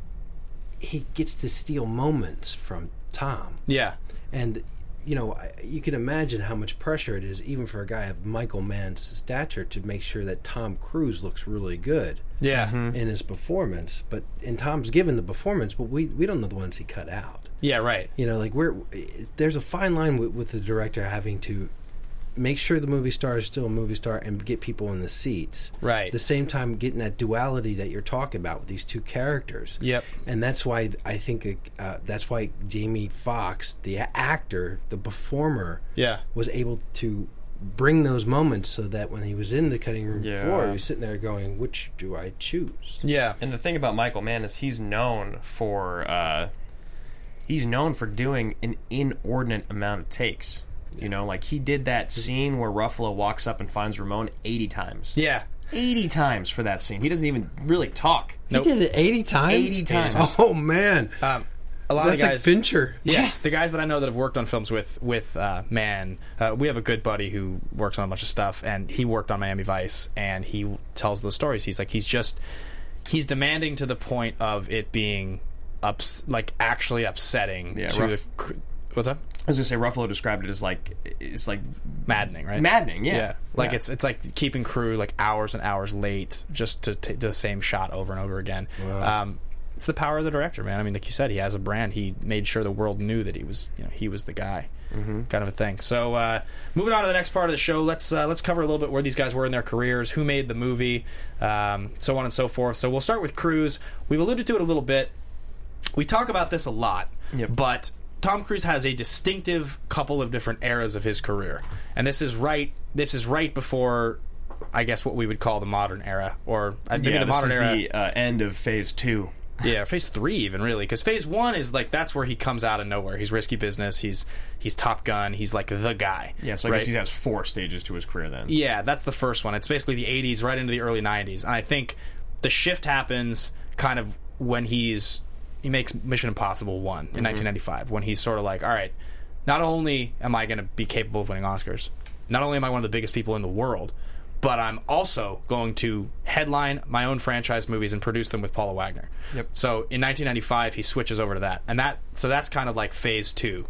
D: he gets to steal moments from Tom.
A: Yeah,
D: and you know, you can imagine how much pressure it is, even for a guy of Michael Mann's stature, to make sure that Tom Cruise looks really good.
A: Yeah,
D: mm-hmm. in his performance. But and Tom's given the performance, but we we don't know the ones he cut out.
A: Yeah, right.
D: You know, like we're there's a fine line with, with the director having to make sure the movie star is still a movie star and get people in the seats.
A: Right.
D: At the same time, getting that duality that you're talking about with these two characters.
A: Yep.
D: And that's why I think uh, that's why Jamie Foxx, the actor, the performer,
A: yeah.
D: was able to bring those moments so that when he was in the cutting room
C: yeah.
D: floor, he was sitting there going, which do I choose?
A: Yeah.
C: And the thing about Michael Mann is he's known for uh, he's known for doing an inordinate amount of takes. You know, like he did that scene where Ruffalo walks up and finds Ramon eighty times.
A: Yeah.
C: eighty times for that scene. He doesn't even really talk.
A: Nope.
D: He did it eighty times?
C: eighty times.
D: Oh, man.
A: Um, a lot
D: That's
A: of guys,
D: like Fincher.
A: Yeah, the guys that I know that have worked on films with with uh, Mann, uh, we have a good buddy who works on a bunch of stuff, and he worked on Miami Vice, and he tells those stories. He's like, he's just, he's demanding to the point of it being, ups, like, actually upsetting
C: yeah,
A: to
C: rough.
A: the... What's up?
C: I was gonna say Ruffalo described it as like it's like
A: maddening, right?
C: Maddening, yeah.
A: Yeah, like
C: yeah.
A: it's it's like keeping crew like hours and hours late just to take the same shot over and over again.
D: Wow.
A: Um, it's the power of the director, man. I mean, like you said, he has a brand. He made sure the world knew that he was, you know, he was the guy, mm-hmm. kind of a thing. So, uh, moving on to the next part of the show, let's uh, let's cover a little bit where these guys were in their careers, who made the movie, um, so on and so forth. So we'll start with Cruise. We've alluded to it a little bit. We talk about this a lot,
C: yep.
A: but Tom Cruise has a distinctive couple of different eras of his career, and this is right. This is right before, I guess, what we would call the modern era, or maybe
C: yeah,
A: the
C: this
A: modern
C: is
A: era.
C: the uh, end of Phase Two.
A: Yeah, Phase Three, even really, because Phase One is like that's where he comes out of nowhere. He's Risky Business. He's he's Top Gun. He's like the guy.
C: Yeah, so I
A: right?
C: guess he has four stages to his career then.
A: Yeah, that's the first one. It's basically the eighties right into the early nineties, and I think the shift happens kind of when he's. He makes Mission Impossible one in mm-hmm. nineteen ninety-five, when he's sort of like, all right, not only am I going to be capable of winning Oscars, not only am I one of the biggest people in the world, but I'm also going to headline my own franchise movies and produce them with Paula Wagner.
C: Yep.
A: So in nineteen ninety-five, he switches over to that, and that so that's kind of like Phase Two.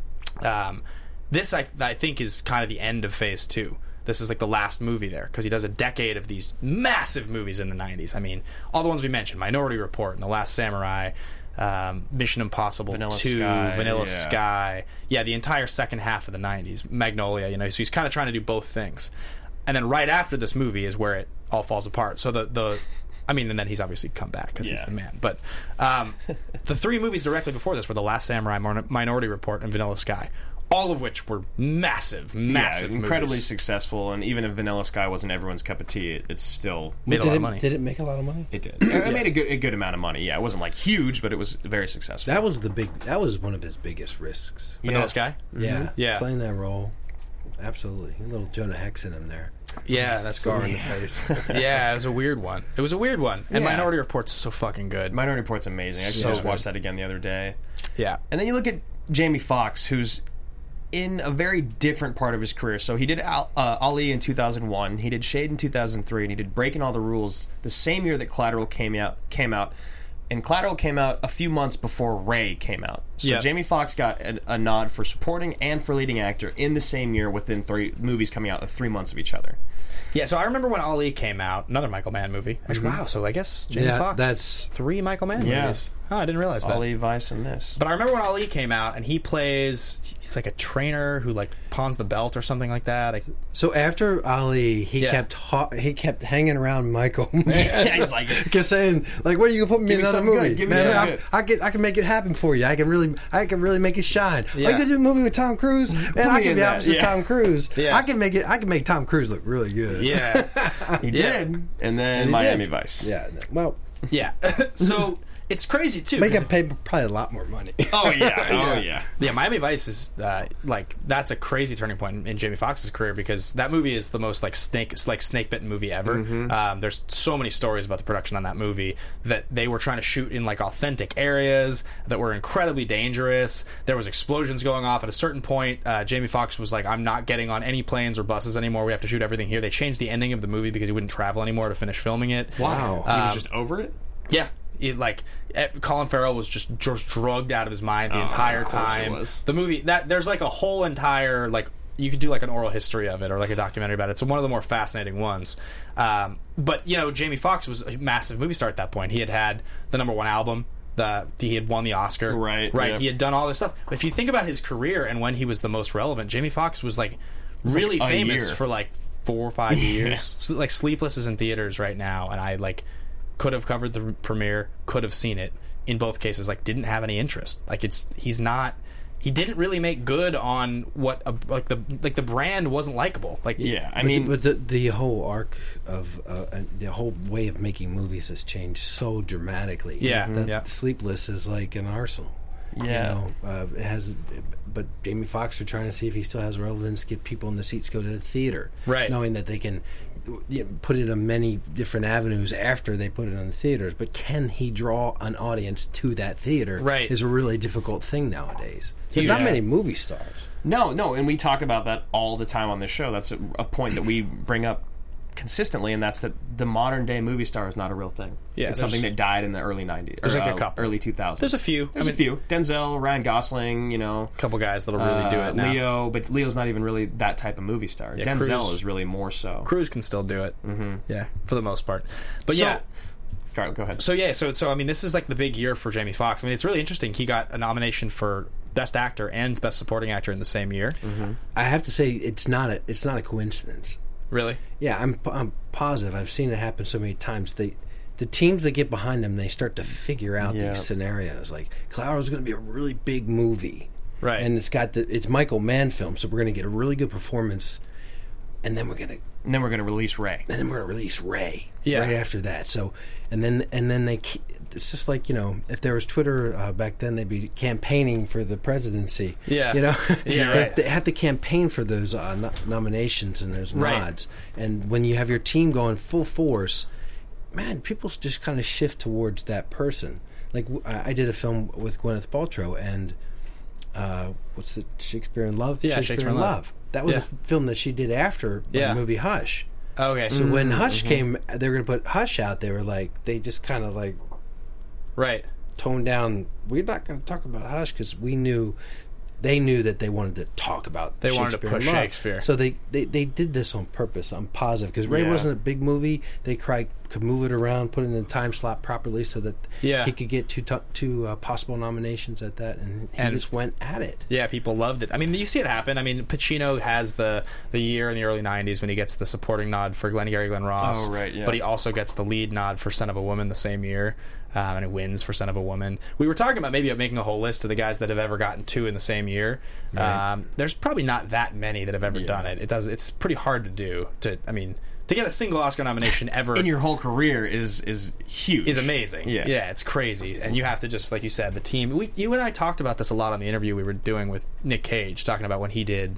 A: Um, this I, I think is kind of the end of Phase Two. This is like the last movie there, because he does a decade of these massive movies in the nineties. I mean, all the ones we mentioned: Minority Report, and The Last Samurai. Um, Mission Impossible
C: Vanilla
A: two,
C: Sky,
A: Vanilla
C: yeah.
A: Sky, yeah, the entire second half of the nineties, Magnolia, you know, so he's kind of trying to do both things. And then right after this movie is where it all falls apart. So the the I mean, and then he's obviously come back because he's
C: Yeah.
A: the man. But um, the three movies directly before this were The Last Samurai, Min- Minority Report, and Vanilla Sky. All of which were massive, massive
C: yeah, incredibly
A: movies.
C: successful. And even if Vanilla Sky wasn't everyone's cup of tea, it, it's still
A: Made a
D: did
A: lot
D: it,
A: of money.
D: Did it make a lot of money?
C: it did. It made a good a good amount of money. Yeah, it wasn't like huge, but it was very successful.
D: That was the big. That was one of his biggest risks.
A: Vanilla
C: Yeah.
A: Sky?
D: Yeah,
A: Yeah.
D: playing that role, absolutely. A little Jonah Hex in him there.
A: Yeah, that's
D: Scar
A: cool.
D: in the face.
A: Yeah, it was a weird one. It was a weird one. And
C: Yeah.
A: Minority Report's so fucking good.
C: Minority Report's amazing. I
A: So
C: just
A: good.
C: watched that again the other day.
A: Yeah.
C: And then you look at Jamie Foxx, who's in a very different part of his career. So he did Al, uh, Ali in two thousand one, he did Shade in two thousand three, and he did Breaking All the Rules the same year that Collateral came out. Came out, and Collateral came out a few months before Ray came out. So
A: Yeah.
C: Jamie Foxx got a, a nod for supporting and for leading actor in the same year, within three movies coming out of three months of each other.
A: Yeah, so I remember when Ali came out, another Michael Mann movie. Actually, wow, so I guess Jamie
D: Yeah,
A: Foxx.
D: that's-
A: three Michael Mann
C: Yeah.
A: movies. Oh, I didn't realize that.
C: Ali, Vice, and this.
A: But I remember when Ali came out, and he plays, he's like a trainer who like pawns the belt or something like that. I,
D: So after Ali, he
A: Yeah.
D: kept ho- he kept hanging around Michael. Man.
C: Yeah, he's like,
D: He kept saying, like, "When are you gonna put me
C: Give
D: in
C: me
D: another
C: something
D: movie?
C: good. Give me
D: Man,
C: something
D: I,
C: good."
D: I can I can make it happen for you. I can really I can really make it shine.
A: Yeah.
D: Are you gonna do a movie with Tom Cruise? Man, I
C: me
D: can
C: in
D: be
C: that.
D: opposite
C: Yeah.
D: Tom Cruise.
A: Yeah.
D: I can make it. I can make Tom Cruise look really good.
A: yeah,
C: he
A: Yeah.
C: did. And then
D: And he
C: Miami
D: did.
C: Vice.
D: Yeah. Well,
A: yeah. So it's crazy too.
D: make
A: 'cause
D: him pay probably a lot more money.
C: Oh, yeah. Oh, yeah.
A: Yeah, Miami Vice is uh, like that's a crazy turning point in Jamie Foxx's career because that movie is the most like snake like snake bitten movie ever.
C: Mm-hmm.
A: Um, there's so many stories about the production on that movie that they were trying to shoot in like authentic areas that were incredibly dangerous. There was explosions going off at a certain point. Uh, Jamie Foxx was like, "I'm not getting on any planes or buses anymore. We have to shoot everything here." They changed the ending of the movie because he wouldn't travel anymore to finish filming it.
D: Wow.
C: He was
A: Um,
C: just over it?
A: Yeah. It, like eh, Colin Farrell was just, just drugged out of his mind the
C: Oh,
A: entire
C: of course he
A: time.
C: was.
A: The movie that there's like a whole entire like you could do like an oral history of it or like a documentary about it. It's one of the more fascinating ones. Um, but you know, Jamie Foxx was a massive movie star at that point. He had had the number one album. The he had won the Oscar.
C: Right,
A: Right.
C: yeah.
A: He had done all this stuff. But if you think about his career and when he was the most relevant, Jamie Foxx was like really
C: like a
A: famous
C: year.
A: for like four or five years. So, like Sleepless is in theaters right now, and I like could have covered the premiere, could have seen it. In both cases, like didn't have any interest. Like it's he's not. He didn't really make good on what a, like the like the brand wasn't likable. Like
C: Yeah, I
D: But
C: mean,
D: the, but the, the whole arc of uh, uh, the whole way of making movies has changed so dramatically.
A: Yeah,
D: that
A: yeah.
D: Sleepless is like an arsenal.
C: Yeah.
D: you know, uh, it has. But Jamie Foxx are trying to see if he still has relevance, get people in the seats, go to the theater,
A: Right.
D: knowing that they can you know, put it on many different avenues after they put it on the theaters. But can he draw an audience to that theater?
A: Right.
D: is a really difficult thing nowadays. There's
A: Huge.
D: not many movie stars.
C: no, no, and we talk about that all the time on this show. That's a, a point that we bring up consistently, and that's that the modern day movie star is not a real thing.
A: Yeah,
C: it's something
A: there's-
C: that died in the early nineties.
A: There's
C: or,
A: like a
C: uh,
A: couple.
C: early two thousands.
A: There's a few.
C: There's
A: I
C: a
A: mean,
C: few. Denzel, Ryan Gosling, you know,
A: a couple guys that'll really do
C: uh,
A: it now.
C: Leo, but Leo's not even really that type of movie star.
A: Yeah,
C: Denzel
A: Cruise.
C: is really more so.
A: Cruise can still do it. Mm-hmm. Yeah, for the most part. But
C: So-
A: yeah.
C: Go, go ahead.
A: So yeah, so so I mean, this is like the big year for Jamie Foxx. I mean, it's really interesting. He got a nomination for Best Actor and Best Supporting Actor in the same year.
C: Mm-hmm.
D: I have to say, it's not a it's not a coincidence.
A: Really?
D: Yeah, I'm I'm positive. I've seen it happen so many times. They, the teams that get behind them, they start to figure out
C: Yeah.
D: these scenarios. Like, Collateral's going to be a really big movie,
A: Right.
D: and it's got the it's Michael Mann film, so we're going to get a really good performance, and then we're going to
C: And then we're going to release Ray.
D: and then we're going to release Ray
A: Yeah.
D: right after that. So, and then and then they ke- it's just like, you know, if there was Twitter uh, back then, they'd be campaigning for the presidency.
A: Yeah.
D: you know,
A: Yeah,
D: they,
A: right.
D: they have to campaign for those uh, no- nominations and those
A: Right.
D: nods. And when you have your team going full force, man, people just kind of shift towards that person. Like w- I I did a film with Gwyneth Paltrow, and uh, what's it, Shakespeare in Love?
A: Yeah, Shakespeare in Love.
D: That was
A: Yeah.
D: a f- film that she did after
A: Yeah.
D: the movie Hush.
A: Okay.
D: So
A: So
D: when Hush came, they were going to put Hush out. They were like, they just kind of like
A: right.
D: toned down. We're not going to talk about Hush because we knew they knew that they wanted to talk about
A: They wanted to
D: Shakespeare
A: push
D: in love.
A: Shakespeare.
D: So they, they, they did this on purpose. I'm positive because Ray
C: Yeah.
D: wasn't a big movie. They cried, could move it around, put it in a time slot properly so that
A: Yeah.
D: he could get two t- two uh, possible nominations at that, and he
A: And-
D: just went at it.
A: Yeah, people loved it. I mean, you see it happen. I mean, Pacino has the the year in the early nineties when he gets the supporting nod for Glengarry Glen Ross.
C: Oh, right, yeah.
A: But he also gets the lead nod for Son of a Woman the same year, um, and he wins for Son of a Woman. We were talking about maybe making a whole list of the guys that have ever gotten two in the same year.
D: Right.
A: Um, there's probably not that many that have ever
C: Yeah.
A: done it. It does. It's pretty hard to do. To I mean, to get a single Oscar nomination ever
C: In your whole career is is huge.
A: is amazing.
C: Yeah.
A: yeah, it's crazy, and you have to just like you said, the team. We, you and I talked about this a lot on the interview we were doing with Nick Cage, talking about when he did,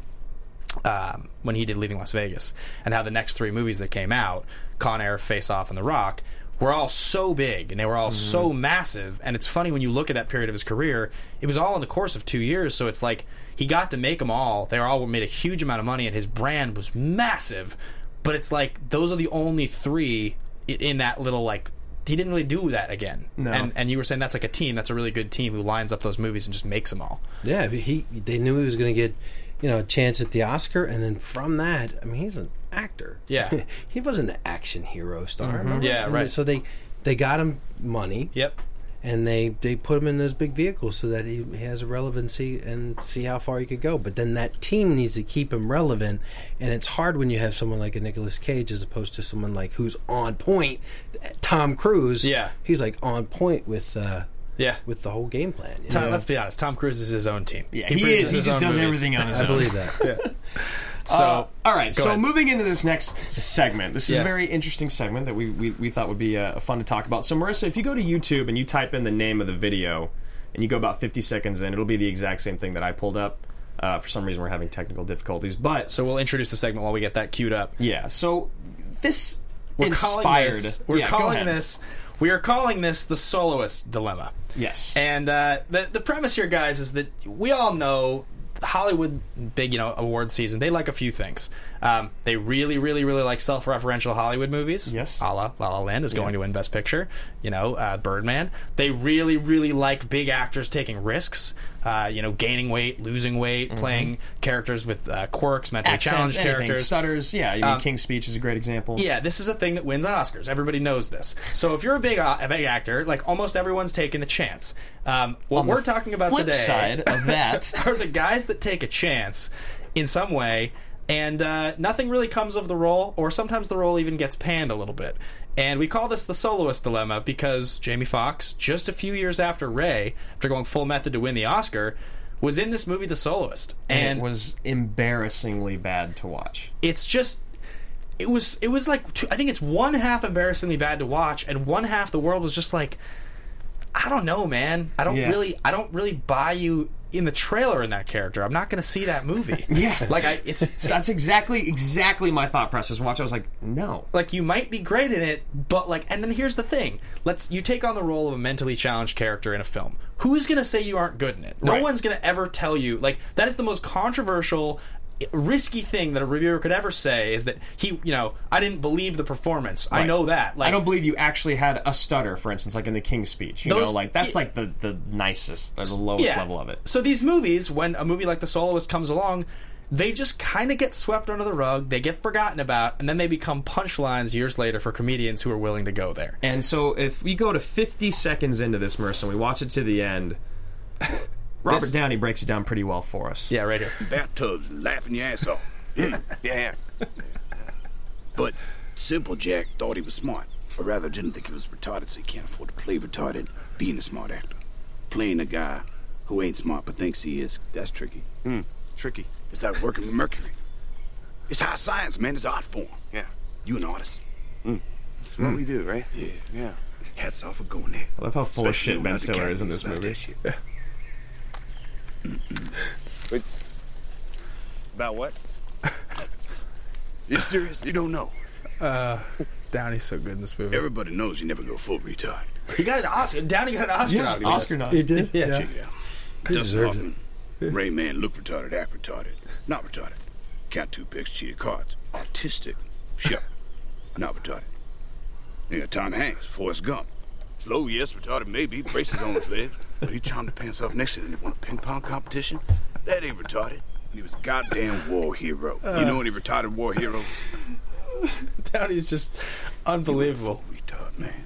A: um, when he did Leaving Las Vegas, and how the next three movies that came out, Con Air, Face Off, and The Rock, were all so big and they were all
C: Mm-hmm.
A: so massive. And it's funny when you look at that period of his career, it was all in the course of two years. So it's like he got to make them all. They were all made a huge amount of money, and his brand was massive. But it's like those are the only three i- in that little like. He didn't really do that again.
C: No.
A: And and you were saying that's like a team. That's a really good team who lines up those movies and just makes them all.
D: Yeah, he they knew he was going to get, you know, a chance at the Oscar, and then from that, I mean, he's an actor.
A: Yeah.
D: He wasn't an action hero star. remember?
A: Yeah,
D: And
A: right.
D: So they they got him money.
A: Yep.
D: And they, they put him in those big vehicles so that he, he has a relevancy and see how far he could go. But then that team needs to keep him relevant, and it's hard when you have someone like a Nicolas Cage as opposed to someone like who's on point. Tom Cruise,
A: Yeah.
D: he's like on point with uh,
A: Yeah.
D: with the whole game plan. you
A: Tom,
D: know?
A: Let's be honest. Tom Cruise is his own team.
C: Yeah, he,
A: produces
C: is. He
A: his
C: just
A: own
C: does
A: movies.
C: everything on his
D: I
C: own.
D: believe that.
A: So,
C: Uh, all right,
A: go
C: so
A: ahead.
C: moving into this next segment, this is
A: Yeah.
C: a very interesting segment that we, we, we thought would be uh, fun to talk about. So, Marissa, if you go to YouTube and you type in the name of the video and you go about fifty seconds in, it'll be the exact same thing that I pulled up. Uh, for some reason, we're having technical difficulties. But,
A: So we'll introduce the segment while we get that queued up.
C: yeah, so this
A: We're
C: inspired.
A: calling this. We're
C: yeah, go
A: calling
C: ahead.
A: this. We are calling this the soloist dilemma.
C: Yes.
A: And uh, the the premise here, guys, is that we all know Hollywood, big you know award season. They like a few things. Um, they really, really, really like self-referential Hollywood movies.
C: Yes.
A: a la La La Land is going
C: Yeah.
A: to win Best Picture. You know, uh, Birdman. They really, really like big actors taking risks. Uh, you know, gaining weight, losing weight, playing characters with uh, quirks, mentally
C: Accents,
A: challenged
C: anything,
A: characters.
C: stutters. Yeah, I mean,
A: Um,
C: King's Speech is a great example.
A: Yeah, this is a thing that wins Oscars. Everybody knows this. So if you're a big uh, a big actor, like almost everyone's taking the chance. Um, what
C: On the
A: we're talking about
C: flip
A: today
C: side of that,
A: are the guys that take a chance in some way, and uh, nothing really comes of the role, or sometimes the role even gets panned a little bit. And we call this the soloist dilemma because Jamie Foxx, just a few years after Ray, after going full method to win the Oscar, was in this movie The Soloist.
C: and
A: And
C: it was embarrassingly bad to watch.
A: it's just it was it was like two, I think it's one half embarrassingly bad to watch, and one half the world was just like, I don't know, man. I don't
C: Yeah.
A: really I don't really buy you in the trailer in that character. I'm not going to see that movie.
C: Yeah.
A: like I it's
C: So that's exactly exactly my thought process. Watch, I was like, no.
A: like you might be great in it, but like, and then here's the thing: let's you take on the role of a mentally challenged character in a film. Who's going to say you aren't good in it? No
C: Right.
A: one's going to ever tell you. Like that is the most controversial, risky thing that a reviewer could ever say is that he, you know, I didn't believe the performance. I
C: Right.
A: know that. Like,
C: I don't believe you actually had a stutter, for instance, like in the King's Speech. You
A: Those-
C: know, like that's
A: y-
C: like the, the nicest or the lowest
A: yeah.
C: level of it.
A: So these movies, when a movie like The Soloist comes along, they just kind of get swept under the rug. They get forgotten about, and then they become punchlines years later for comedians who are willing to go there.
C: And so if we go to fifty seconds into this, Marissa, and we watch it to the end, Robert
A: This-
C: Downey breaks it down pretty well for us.
A: Yeah, right here.
G: Bathtubs and laughing your ass off. Yeah, yeah. But Simple Jack thought he was smart, or rather didn't think he was retarded, so he can't afford to play retarded, being a smart actor. Playing a guy who ain't smart but thinks he is, that's tricky.
H: Hmm, tricky.
G: It's like working with Mercury. It's high science, man. It's art form.
H: Yeah.
G: You an artist.
H: That's what we do, right?
G: Yeah.
H: Yeah.
G: Hats off for going there.
C: I love how full of
G: Especially
C: shit
G: when
C: Ben
G: the
C: Stiller is in
G: Academy's
C: this
G: about
C: movie.
G: that shit.
H: About what?
G: You serious? You don't know.
A: Downey's so good in this movie.
G: Everybody knows you never go full retard.
A: He got an Oscar. Downey got an Oscar.
C: Yeah,
A: out of
C: Oscar
A: this.
C: nod.
D: He did?
A: Yeah.
G: Check it out.
D: He
G: Dustin
D: deserved
G: Hoffman, Rain Man, look retarded, act retarded. Not retarded. Count two picks, cheated cards. Autistic. Sure. Not retarded. You got Tom Hanks, Forrest Gump. Slow, yes. Retarded, maybe. Braces on his legs. But he charmed the pants off next to him. He won a ping pong competition. That ain't retarded. He was a goddamn war hero. Uh, you know any retarded war heroes?
A: Downey's just unbelievable.
G: Retard, man.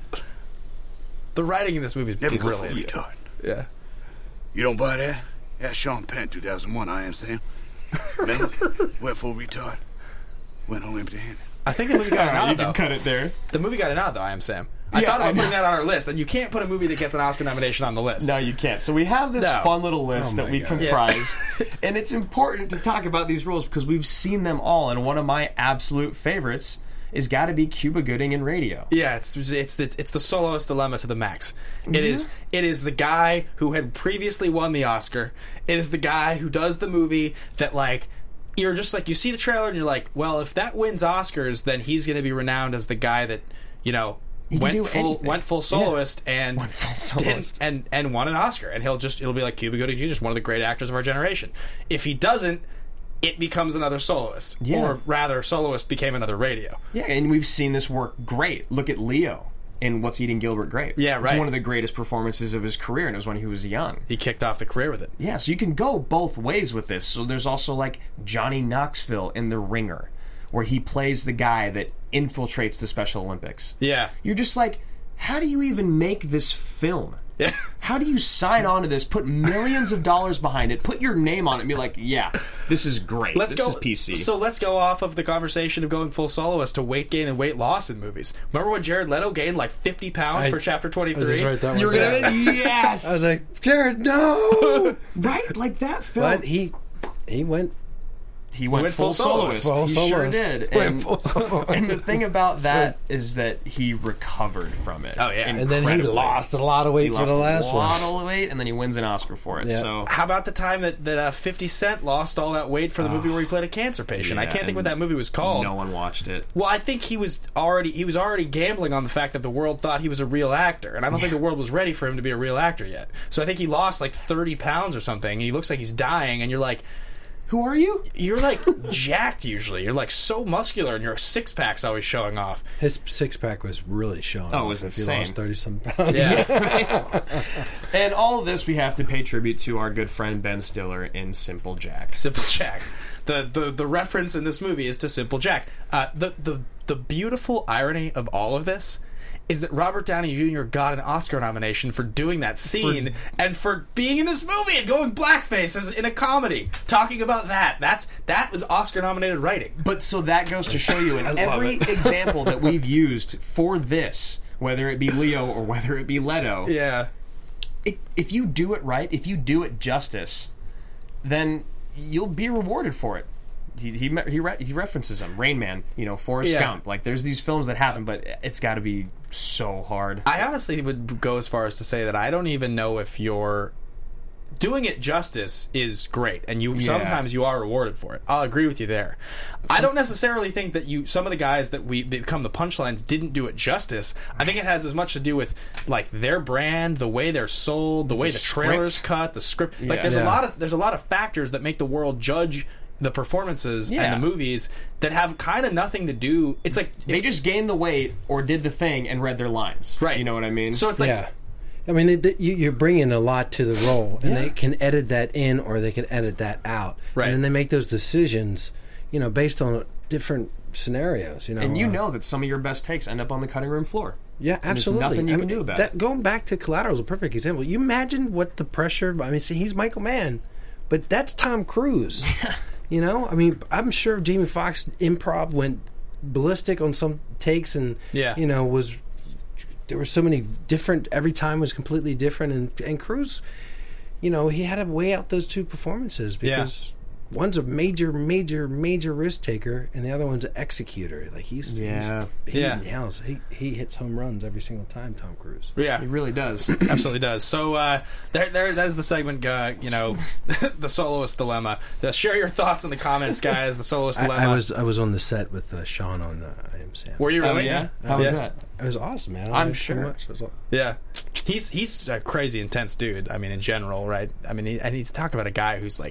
A: The writing in this movie is
G: Never
A: brilliant.
G: Retard.
A: Yeah.
G: You don't buy that? Yeah, Sean Penn, two thousand one, I am Sam. Man, went full retard. Went home empty-handed.
A: I think the movie got an nod,
C: You
A: though.
C: can cut it there.
A: The movie got an nod, though, I Am Sam. I
C: Yeah,
A: thought about
C: I know.
A: putting that on our list, and you can't put a movie that gets an Oscar nomination on the list.
C: No, you can't. So we have this
A: No.
C: fun little list
D: Oh
C: that
D: my
C: we
D: God.
C: comprised, and it's important to talk about these rules because we've seen them all, and one of my absolute favorites is got to be Cuba Gooding in Radio.
A: Yeah, it's it's the, it's the soloist dilemma to the max. It is it is the guy who had previously won the Oscar. It is the guy who does the movie that, like, you're just like, you see the trailer and you're like, well, if that wins Oscars, then he's going to be renowned as the guy that, you know,
C: can
A: went
C: do
A: full
C: anything.
A: went full soloist and
C: Went full
A: didn't
C: soloist.
A: and and won an Oscar, and he'll just it'll be like Cuba Gooding Junior, just one of the great actors of our generation. If he doesn't, it becomes another soloist,
C: Yeah.
A: or rather, soloist became another radio.
C: Yeah, and we've seen this work great. Look at Leo in What's Eating Gilbert Grape.
A: Yeah, right.
C: It's one of the greatest performances of his career, and it was when he was young.
A: He kicked off the career with it.
C: Yeah, so you can go both ways with this. So there's also like Johnny Knoxville in The Ringer, where he plays the guy that infiltrates the Special Olympics.
A: Yeah.
C: You're just like, how do you even make this film?
A: Yeah.
C: How do you sign on to this, put millions of dollars behind it, put your name on it, and be like, yeah, this is great.
A: Let's
C: this
A: go.
C: is P C.
A: So let's go off of the conversation of going full soloist to weight gain and weight loss in movies. Remember when Jared Leto gained like fifty pounds
D: I-
A: for Chapter
D: I
A: twenty-three?
D: just wrote that
C: you were
D: one
C: gonna
D: down.
C: yes.
D: I was like, Jared, no!
C: right, like that film.
D: But he he went
C: He went,
A: went
C: full,
A: full
C: soloist.
A: soloist.
D: Full
C: he
D: soloist.
C: sure did.
D: Went
C: And,
D: full soloist.
C: and the thing about that is that he recovered from it.
A: Oh, yeah.
D: and then he
C: incredibly.
D: lost a lot of weight
C: He
D: for
C: lost
D: the
C: a
D: last
C: lot
D: one.
C: of weight, and then he wins an Oscar for it.
D: Yeah.
C: So
A: How about the time that, that uh, fifty Cent lost all that weight for the movie where he played a cancer patient? I
C: yeah,
A: can't think what
C: and
A: that movie was called.
C: no one watched it.
A: Well, I think he was already he was already gambling on the fact that the world thought he was a real actor, and I don't think the world was ready for him to be a real actor yet. So I think he lost like thirty pounds or something, and he looks like he's dying, and you're like,
C: Who are you?
A: you're like jacked usually. You're like so muscular, and your six pack's always showing off.
D: His six pack was really showing.
C: Oh, it
D: off
C: was
D: if he
C: insane.
D: lost thirty some pounds.
A: Yeah.
C: And all of this we have to pay tribute to our good friend Ben Stiller in Simple Jack.
A: Simple Jack. The, the the reference in this movie is to Simple Jack. Uh, the the the beautiful irony of all of this is that Robert Downey Junior got an Oscar nomination for doing that scene and for being in this movie and going blackface as in a comedy, talking about that. That's that was Oscar nominated writing.
C: But so that goes to show you in
A: love
C: every
A: it.
C: example that we've used for this, whether it be Leo or whether it be Leto,
A: Yeah.
C: it, if you do it right, if you do it justice, then you'll be rewarded for it. He he he, re- he references them. Rain Man, you know, Forrest
A: Yeah.
C: Gump. Like, there's these films that happen, but it's got to be so hard.
A: I honestly would go as far as to say that I don't even know if you're doing it justice is great, and you
C: Yeah.
A: sometimes you are rewarded for it. I'll agree with you there. I don't necessarily think that you some of the guys that we become the punchlines didn't do it justice. I think it has as much to do with like their brand, the way they're sold, the way the, trailers cut, the script. Like
C: Yeah.
A: there's a
D: Yeah.
A: lot of there's a lot of factors that make the world judge the performances
C: Yeah.
A: and the movies that have kind of nothing to do. It's like
C: They just gained the weight or did the thing and read their lines.
A: Right.
C: You know what I mean?
A: so it's like
D: yeah. I mean, it, you, you're bringing a lot to the role, and
C: Yeah.
D: they can edit that in or they can edit that out.
A: Right.
D: And then they make those decisions, you know, based on different scenarios. You know,
C: and you
D: uh,
C: know that some of your best takes end up on the cutting room floor.
D: Yeah,
C: there's
D: absolutely.
C: nothing you
D: I
C: can
D: mean,
C: do about
D: that.
C: it.
D: Going back to Collateral is a perfect example. You imagine what the pressure. I mean, see, he's Michael Mann, but that's Tom Cruise. You know, I mean, I'm sure Jamie Foxx improv went ballistic on some takes, and
A: Yeah.
D: you know, was there were so many different. Every time was completely different, and and Cruise, you know, he had to weigh out those two performances because. One's a major, major, major risk taker, and the other one's an executor. Like he's,
C: Yeah.
D: he's, he
A: Yeah.
D: nails. He he hits home runs every single time. Tom Cruise.
A: yeah,
C: He really does.
A: absolutely does. So uh, there, there, that is the segment. Uh, you know, the soloist dilemma. Uh, share your thoughts in the comments, guys. The soloist
D: I,
A: dilemma.
D: I was I was on the set with uh, Sean on uh, I Am Sam.
A: Were you
C: Oh,
A: really?
C: yeah? How was
A: Yeah.
C: that?
D: It was awesome, man. I
C: I'm
D: learned so
C: sure.
D: much. It was all-
A: Yeah, he's he's a crazy intense dude. I mean, in general, right? I mean, he, and he's talking about a guy who's like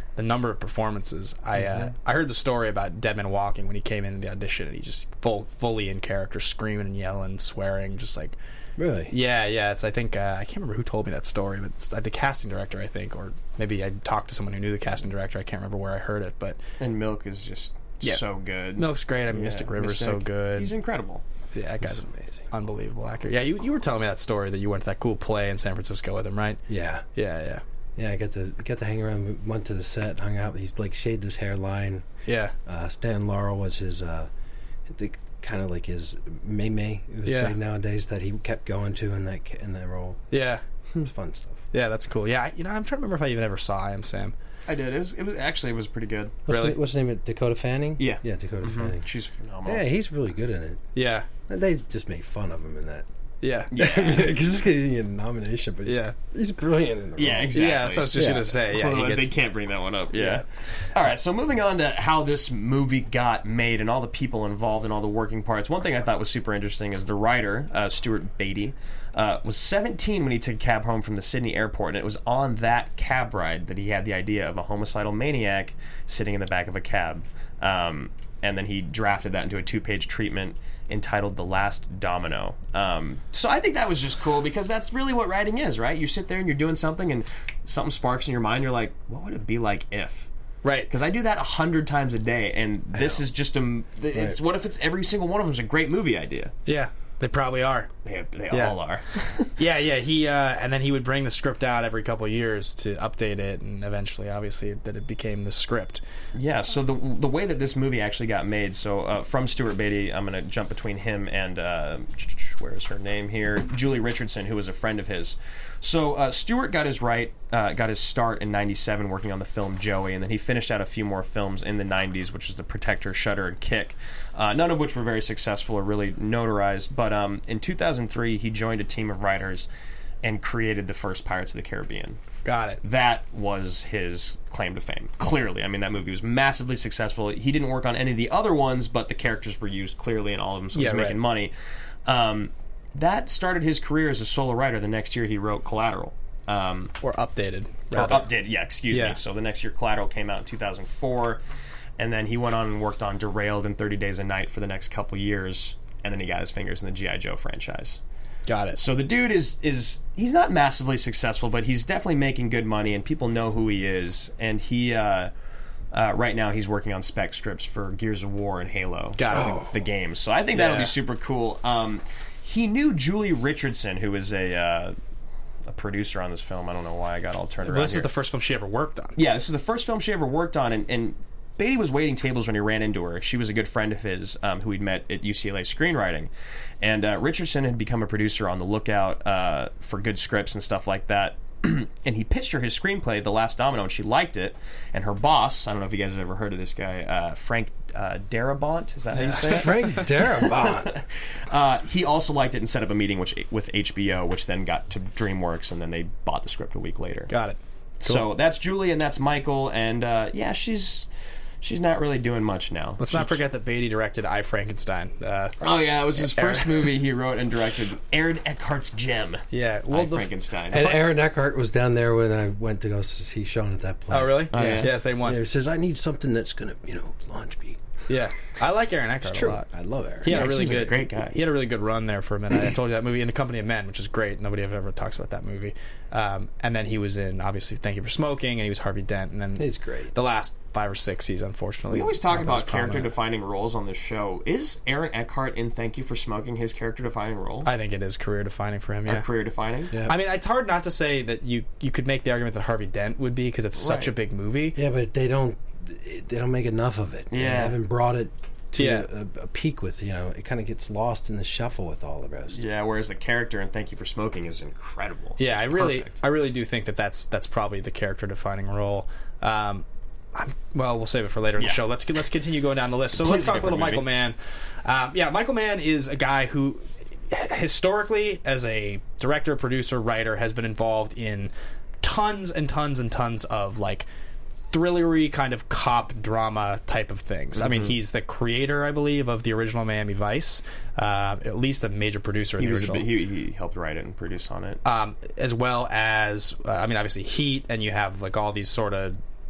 A: the number of performances. I uh,
C: Mm-hmm.
A: I heard the story about Dead Man Walking when he came in the audition, and he just full fully in character, screaming and yelling, swearing, just like.
D: Really?
A: Yeah, yeah. It's I think uh, I can't remember who told me that story, but it's uh, the casting director, I think, or maybe I talked to someone who knew the casting director. I can't remember where I heard it, but
C: And Milk is just
A: Yeah.
C: so good.
A: Milk's great. I mean,
C: Yeah,
A: Mystic River's so
C: Mystic.
A: good.
C: He's incredible.
A: Yeah, that guy's
D: amazing.
A: unbelievable actor. Yeah, you you were telling me that story that you went to that cool play in San Francisco with him, right?
D: Yeah.
A: Yeah, yeah,
D: Yeah, I got to got to hang around. We went to the set, hung out. He's like shaved his hairline.
A: yeah.
D: Uh, Stan Laurel was his, uh, the kind of like his May May. You would
A: Yeah.
D: say nowadays that he kept going to in that in that role.
A: Yeah,
D: It was fun stuff.
A: yeah, that's cool. Yeah, I- you know, I'm trying to remember if I even ever saw I Am Sam.
C: I did. It was. It was actually. It was pretty good.
D: What's,
A: Really?
D: the, what's the name of Dakota Fanning?
C: Yeah.
D: yeah, Dakota Fanning.
C: She's phenomenal.
D: Yeah, he's really good in it.
A: Yeah,
D: And they just made fun of him in that.
A: yeah,
C: Yeah.
D: Because he's getting a nomination, but he's,
A: Yeah.
D: he's brilliant in the
C: Yeah,
D: role.
C: exactly.
A: yeah. So I was just
D: Yeah.
A: gonna say,
C: It's
A: yeah,
C: one of
A: he
C: the-
A: gets,
C: they can't bring that one up. Yeah.
A: Yeah.
C: All right. So moving on to how this movie got made and all the people involved and all the working parts. One thing I thought was super interesting is the writer uh, Stuart Beatty uh, was seventeen when he took a cab home from the Sydney airport, and it was on that cab ride that he had the idea of a homicidal maniac sitting in the back of a cab. Um, and then he drafted that into a two-page treatment entitled The Last Domino. Um, so I think that was just cool because that's really what writing is, right? You sit there and you're doing something and something sparks in your mind. You're like, what would it be like if?
A: right.
C: Because I do that a hundred times a day, and this is just a. It's
D: Right.
C: what if it's every single one of them is a great movie idea?
A: Yeah, they probably are.
C: They, they
A: Yeah.
C: all are.
A: Yeah, yeah. He uh, and then he would bring the script out every couple of years to update it, and eventually, obviously, that it became the script.
C: Yeah, so the the way that this movie actually got made, so uh, from Stuart Beatty, I'm going to jump between him and, uh, where is her name here? Julie Richardson, who was a friend of his. So uh, Stuart got his right, uh, got his start in ninety-seven working on the film Joey, and then he finished out a few more films in the nineties, which was The Protector, Shudder, and Kick, uh, none of which were very successful or really notarized. But um, in two thousand three, he joined a team of writers and created the first Pirates of the Caribbean.
A: Got it.
C: That was his claim to fame. Clearly, I mean, that movie was massively successful. He didn't work on any of the other ones, but the characters were used clearly in all of them, so
A: Yeah,
C: he's
A: right.
C: making money. Um, that started his career as a solo writer. The next year, he wrote Collateral. Um,
A: Or updated.
C: or
A: rather.
C: updated, yeah, excuse
A: Yeah.
C: me. So the next year, Collateral came out in two thousand four, and then he went on and worked on Derailed and thirty Days a Night for the next couple years, and then he got his fingers in the G I. Joe franchise.
A: Got it.
C: So the dude is is he's not massively successful, but he's definitely making good money, and people know who he is. And he uh, uh, right now he's working on spec scripts for Gears of War and Halo,
A: Got it.
C: the, the games. So I think that'll
A: Yeah.
C: be super cool. Um, he knew Julie Richardson, who is a uh, a producer on this film. I don't know why I got all turned
A: But
C: around
A: this
C: here.
A: is the first film she ever worked on.
C: Yeah, this is the first film she ever worked on, and, and Beatty was waiting tables when he ran into her. She was a good friend of his um, who he'd met at U C L A screenwriting. And uh, Richardson had become a producer on the lookout uh, for good scripts and stuff like that. And he pitched her his screenplay, The Last Domino, and she liked it. And her boss, I don't know if you guys have ever heard of this guy, uh, Frank uh, Darabont, is that how you say it?
D: Frank Darabont.
C: Uh, he also liked it and set up a meeting which, with H B O, which then got to DreamWorks, and then they bought the script a week later.
A: Got it.
C: So that's Julie and that's Michael, and uh, yeah, she's she's not really doing much now.
A: Let's not forget that Beatty directed I, Frankenstein. Uh,
C: Oh yeah, it was his
A: Aaron-
C: first movie he wrote and directed. Aaron Eckhart's Gem.
A: yeah.
C: Well,
A: Well, the,
C: Frankenstein.
D: And Aaron Eckhart was down there when I went to go see Sean at that play.
A: oh, really?
C: Oh, yeah.
A: Yeah, same one.
D: Yeah, he says, I need something that's going to, you know, launch me.
A: Yeah. I like Aaron Eckhart a lot.
D: I love Aaron.
A: He had
C: Yeah,
A: a
C: he
A: really
C: seems like a
A: good,
C: great guy.
A: He had a really good run there for a minute. I told you that movie In the Company of Men, which is great. Nobody ever talks about that movie. Um, and then he was in obviously Thank You for Smoking, and he was Harvey Dent. And then
D: He's great.
A: the last five or six he's unfortunately.
C: We always talk
A: not
C: about
A: most prominent.
C: character-defining roles on this show. Is Aaron Eckhart in Thank You for Smoking his character-defining role?
A: I think it is career defining for him.
C: Or
A: Yeah.
C: career-defining?
D: Yeah.
A: I mean, it's hard not to say that you you could make the argument that Harvey Dent would be because it's such
C: Right.
A: a big movie.
D: Yeah, but they don't they don't make enough of it. They
C: Yeah.
D: haven't brought it to
A: Yeah.
D: a, a peak with, you know, it kind of gets lost in the shuffle with all the rest.
C: Yeah, whereas the character in Thank You for Smoking is incredible.
A: Yeah,
C: It's
A: I really,
C: perfect.
A: I really do think that that's that's probably the character defining role. Um, I'm, well, we'll save it for later in
C: Yeah.
A: the show. Let's let's continue going down the list. So let's
C: Completely
A: talk a little
C: different
A: Michael Mann. Um, yeah, Michael Mann is a guy who, historically, as a director, producer, writer, has been involved in tons and tons and tons of like thrillery kind of cop drama type of things. I mean,
C: Mm-hmm.
A: he's the creator, I believe, of the original Miami Vice, uh, at least a major producer of
C: He,
A: the
C: was a
A: original.
C: bit, he, he helped write it and produce on it.
A: um, as well as uh, I mean, obviously Heat, and you have like all these sort of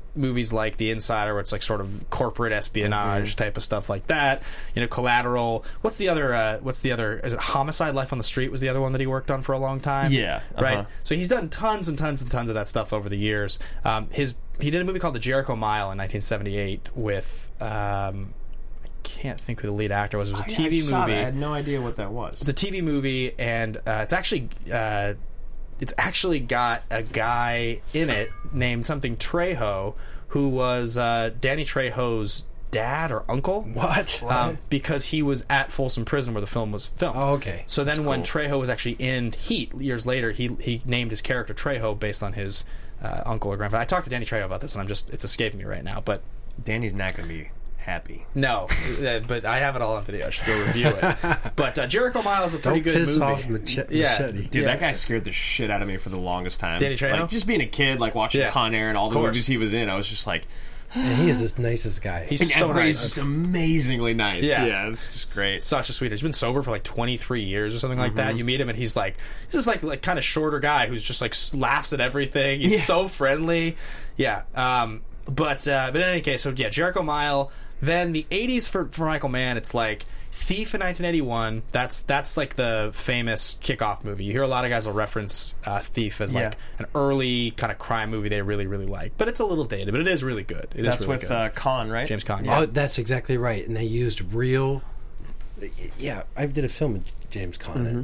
A: movies like The Insider, where it's like sort of corporate espionage
C: Mm-hmm.
A: type of stuff like that. You know, Collateral. What's the other? Uh, what's the other? Is it Homicide? Life on the Street was the other one that he worked on for a long time.
C: Yeah, uh-huh.
A: right. So he's done tons and tons and tons of that stuff over the years. Um, his he did a movie called The Jericho Mile in nineteen seventy-eight with. Um, I can't think who the lead actor was. It was a
C: Oh, yeah,
A: T V
C: I saw
A: movie.
C: that. I had no idea what that was.
A: It's a T V movie, and uh, it's actually uh, it's actually got a guy in it named something Trejo, who was uh, Danny Trejo's dad or uncle.
D: What?
A: Um, because he was at Folsom Prison where the film was filmed.
D: Oh, okay.
A: So then, when Trejo was actually in Heat years later, he he named his character Trejo based on his uh, uncle or grandfather. I talked to Danny Trejo about this, and I'm just it's escaping me right now, but.
C: Danny's not going to be happy.
A: No, uh, but I have it all on video. I should go review it. But uh, Jericho Mile is a pretty
D: Don't
A: good
D: piss
A: movie.
D: off Mache-
A: Yeah.
D: Machete.
C: Dude,
A: Yeah.
C: that guy scared the shit out of me for the longest time.
A: Danny Trejo?
C: Like, just being a kid, like watching
A: Yeah.
C: Con Air and all the
A: Course.
C: movies he was in, I was just like,
D: And he is the nicest guy.
A: He's
C: and
A: so
C: everybody's
A: nice.
C: just amazingly nice.
A: Yeah.
C: Yeah, it's just great.
A: Such a sweetheart. He's been sober for like twenty-three years or something like that. You meet him and he's like, he's just like like kind of shorter guy who's just like s- laughs at everything. He's
C: Yeah.
A: so friendly. Yeah. Um. But uh, but in any case, so yeah, Jericho Mile. Then the eighties for for Michael Mann, it's like Thief in nineteen eighty-one. That's that's like the famous kickoff movie. You hear a lot of guys will reference uh, Thief as like
C: Yeah.
A: an early kind of crime movie they really really like. But it's a little dated, but it is really good. It is
C: That's
A: really
C: with
A: good.
C: uh, Con, right?
A: James Caan. Yeah.
D: Oh, that's exactly right. And they used real. Yeah, I did a film with James Caan.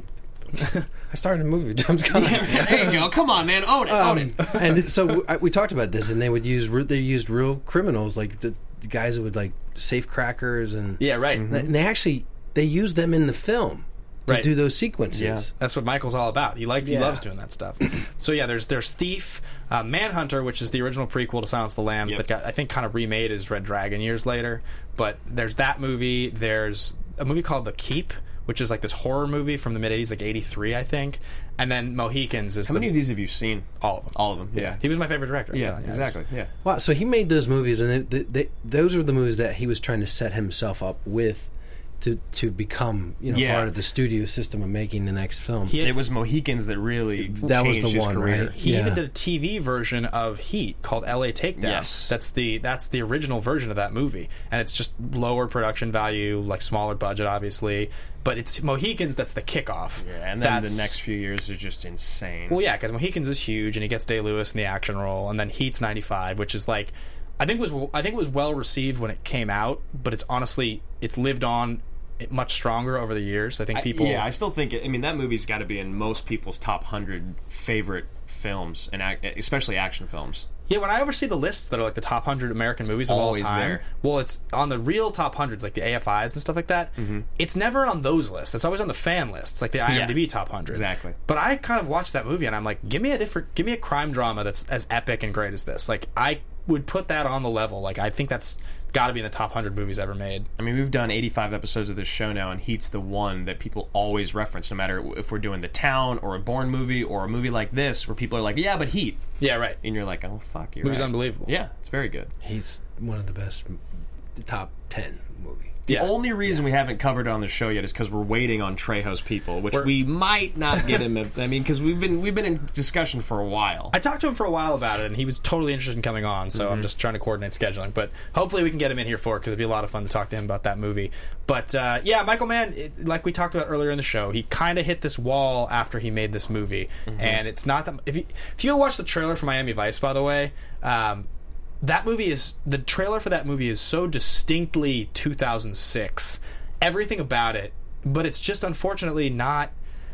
D: I started a movie with James Caan.
C: There you go. Come on, man. Own it. Own
D: Um,
C: it.
D: and so I, we talked about this, and they would use re- they used real criminals, like the, the guys that would like safe crackers, and
A: Yeah, right.
D: and they actually they used them in the film to
A: Right.
D: do those sequences.
C: Yeah.
A: That's what Michael's all about. He likes, he
D: Yeah.
A: loves doing that stuff. So yeah, there's there's Thief, uh, Manhunter, which is the original prequel to Silence of the Lambs
C: Yep.
A: that got I think kind of remade as Red Dragon years later. But there's that movie. There's a movie called The Keep, which is like this horror movie from the mid eighties, like eighty-three, I think. And then Mohicans is
C: How
A: the,
C: many of these have you seen?
A: all of them.
C: All of them.
A: Yeah.
C: Yeah.
A: He was my favorite director.
C: Yeah,
A: it was-
C: exactly. Yeah.
D: Wow. So he made those movies, and they, they, those are the movies that he was trying to set himself up with to to become you know
C: Yeah.
D: part of the studio system of making the next film.
A: He-
C: It was Mohicans that really
D: That was
C: changed
D: the
C: his
D: one,
C: career.
D: right?
A: He
D: Yeah.
A: even did a T V version of Heat called L A Takedown.
C: Yes.
A: That's the that's the original version of that movie, and it's just lower production value, like smaller budget, obviously. But it's Mohicans that's the kickoff.
C: Yeah, and then
A: That's-
C: the next few years are just insane.
A: Well, yeah, because Mohicans is huge, and he gets Day Lewis in the action role, and then Heat's ninety-five, which is like, I think was I think it was well received when it came out, but it's honestly it's lived on much stronger over the years. I think
C: I-
A: people.
C: yeah, I still think. It, I mean, that movie's got to be in most people's top hundred favorite films, and ac- especially action films.
A: Yeah, when I ever see the lists that are like the top hundred American movies of
C: Always
A: all time,
C: there.
A: well, it's on the real top hundreds, like the A F Is and stuff like that.
C: Mm-hmm.
A: It's never on those lists. It's always on the fan lists, like the IMDb
C: Yeah,
A: top hundred.
C: exactly.
A: But I kind of watched that movie and I'm like, give me a different, give me a crime drama that's as epic and great as this. Like, I would put that on the level. Like, I think that's got to be in the top hundred movies ever made.
C: I mean, we've done eighty-five episodes of this show now, and Heat's the one that people always reference, no matter if we're doing The Town or a Bourne movie or a movie like this, where people are like, "Yeah, but Heat,"
A: Yeah, right.
C: and you're like, "Oh fuck, you're
A: Movie's
C: right."
A: unbelievable.
C: Yeah, it's very good.
D: He's one of the best, the top ten movie.
C: The
A: Yeah.
C: only reason we haven't covered it on the show yet is because we're waiting on Trejo's people, which
A: We're-
C: we might not get him. I mean, because we've been we've been in discussion for a while.
A: I talked to him for a while about it, and he was totally interested in coming on. So I'm just trying to coordinate scheduling. But hopefully we can get him in here for it because it'd be a lot of fun to talk to him about that movie. But uh, yeah, Michael Mann, it, like we talked about earlier in the show, he kind of hit this wall after he made this movie, and it's not that. If you if you watch the trailer for Miami Vice, by the way. Um, That movie is the trailer for that movie is so distinctly two thousand six. Everything about it, but it's just unfortunately not.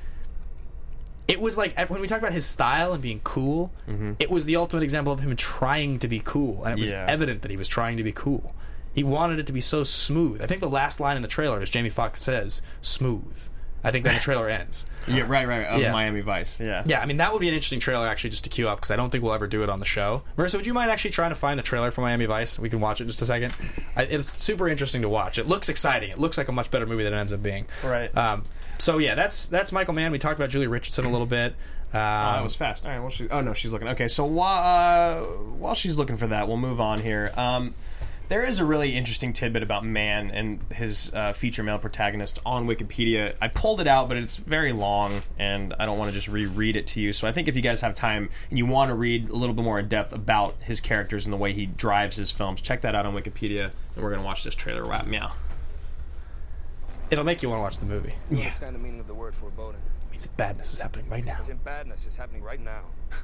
A: It was like when we talk about his style and being cool, it was the ultimate example of him trying to be cool, and it was
C: Yeah.
A: evident that he was trying to be cool. He wanted it to be so smooth. I think the last line in the trailer is Jamie Foxx says "smooth." I think then the trailer ends.
C: Yeah, right, right. Of
A: Yeah.
C: Miami Vice. Yeah.
A: Yeah, I mean that would be an interesting trailer actually just to queue up because I don't think we'll ever do it on the show. Marissa, would you mind actually trying to find the trailer for Miami Vice? We can watch it in just a second. I, it's super interesting to watch. It looks exciting. It looks like a much better movie than it ends up being.
C: Right.
A: Um, so yeah, that's that's Michael Mann. We talked about Julie Richardson a little bit. Um,
C: Oh, that was fast. All right. Well, she, oh no, she's looking. Okay, so while uh, while she's looking for that, we'll move on here. Um, There is a really interesting tidbit about Mann and his uh, feature male protagonist on Wikipedia. I pulled it out, but it's very long, and I don't want to just reread it to you. So I think if you guys have time and you want to read a little bit more in depth about his characters and the way he drives his films, check that out on Wikipedia, and we're going to watch this trailer wrap meow.
A: It'll make you want to watch the movie.
I: You understand the meaning of the word foreboding?
A: It means that badness is happening right now.
I: As in badness is happening right now.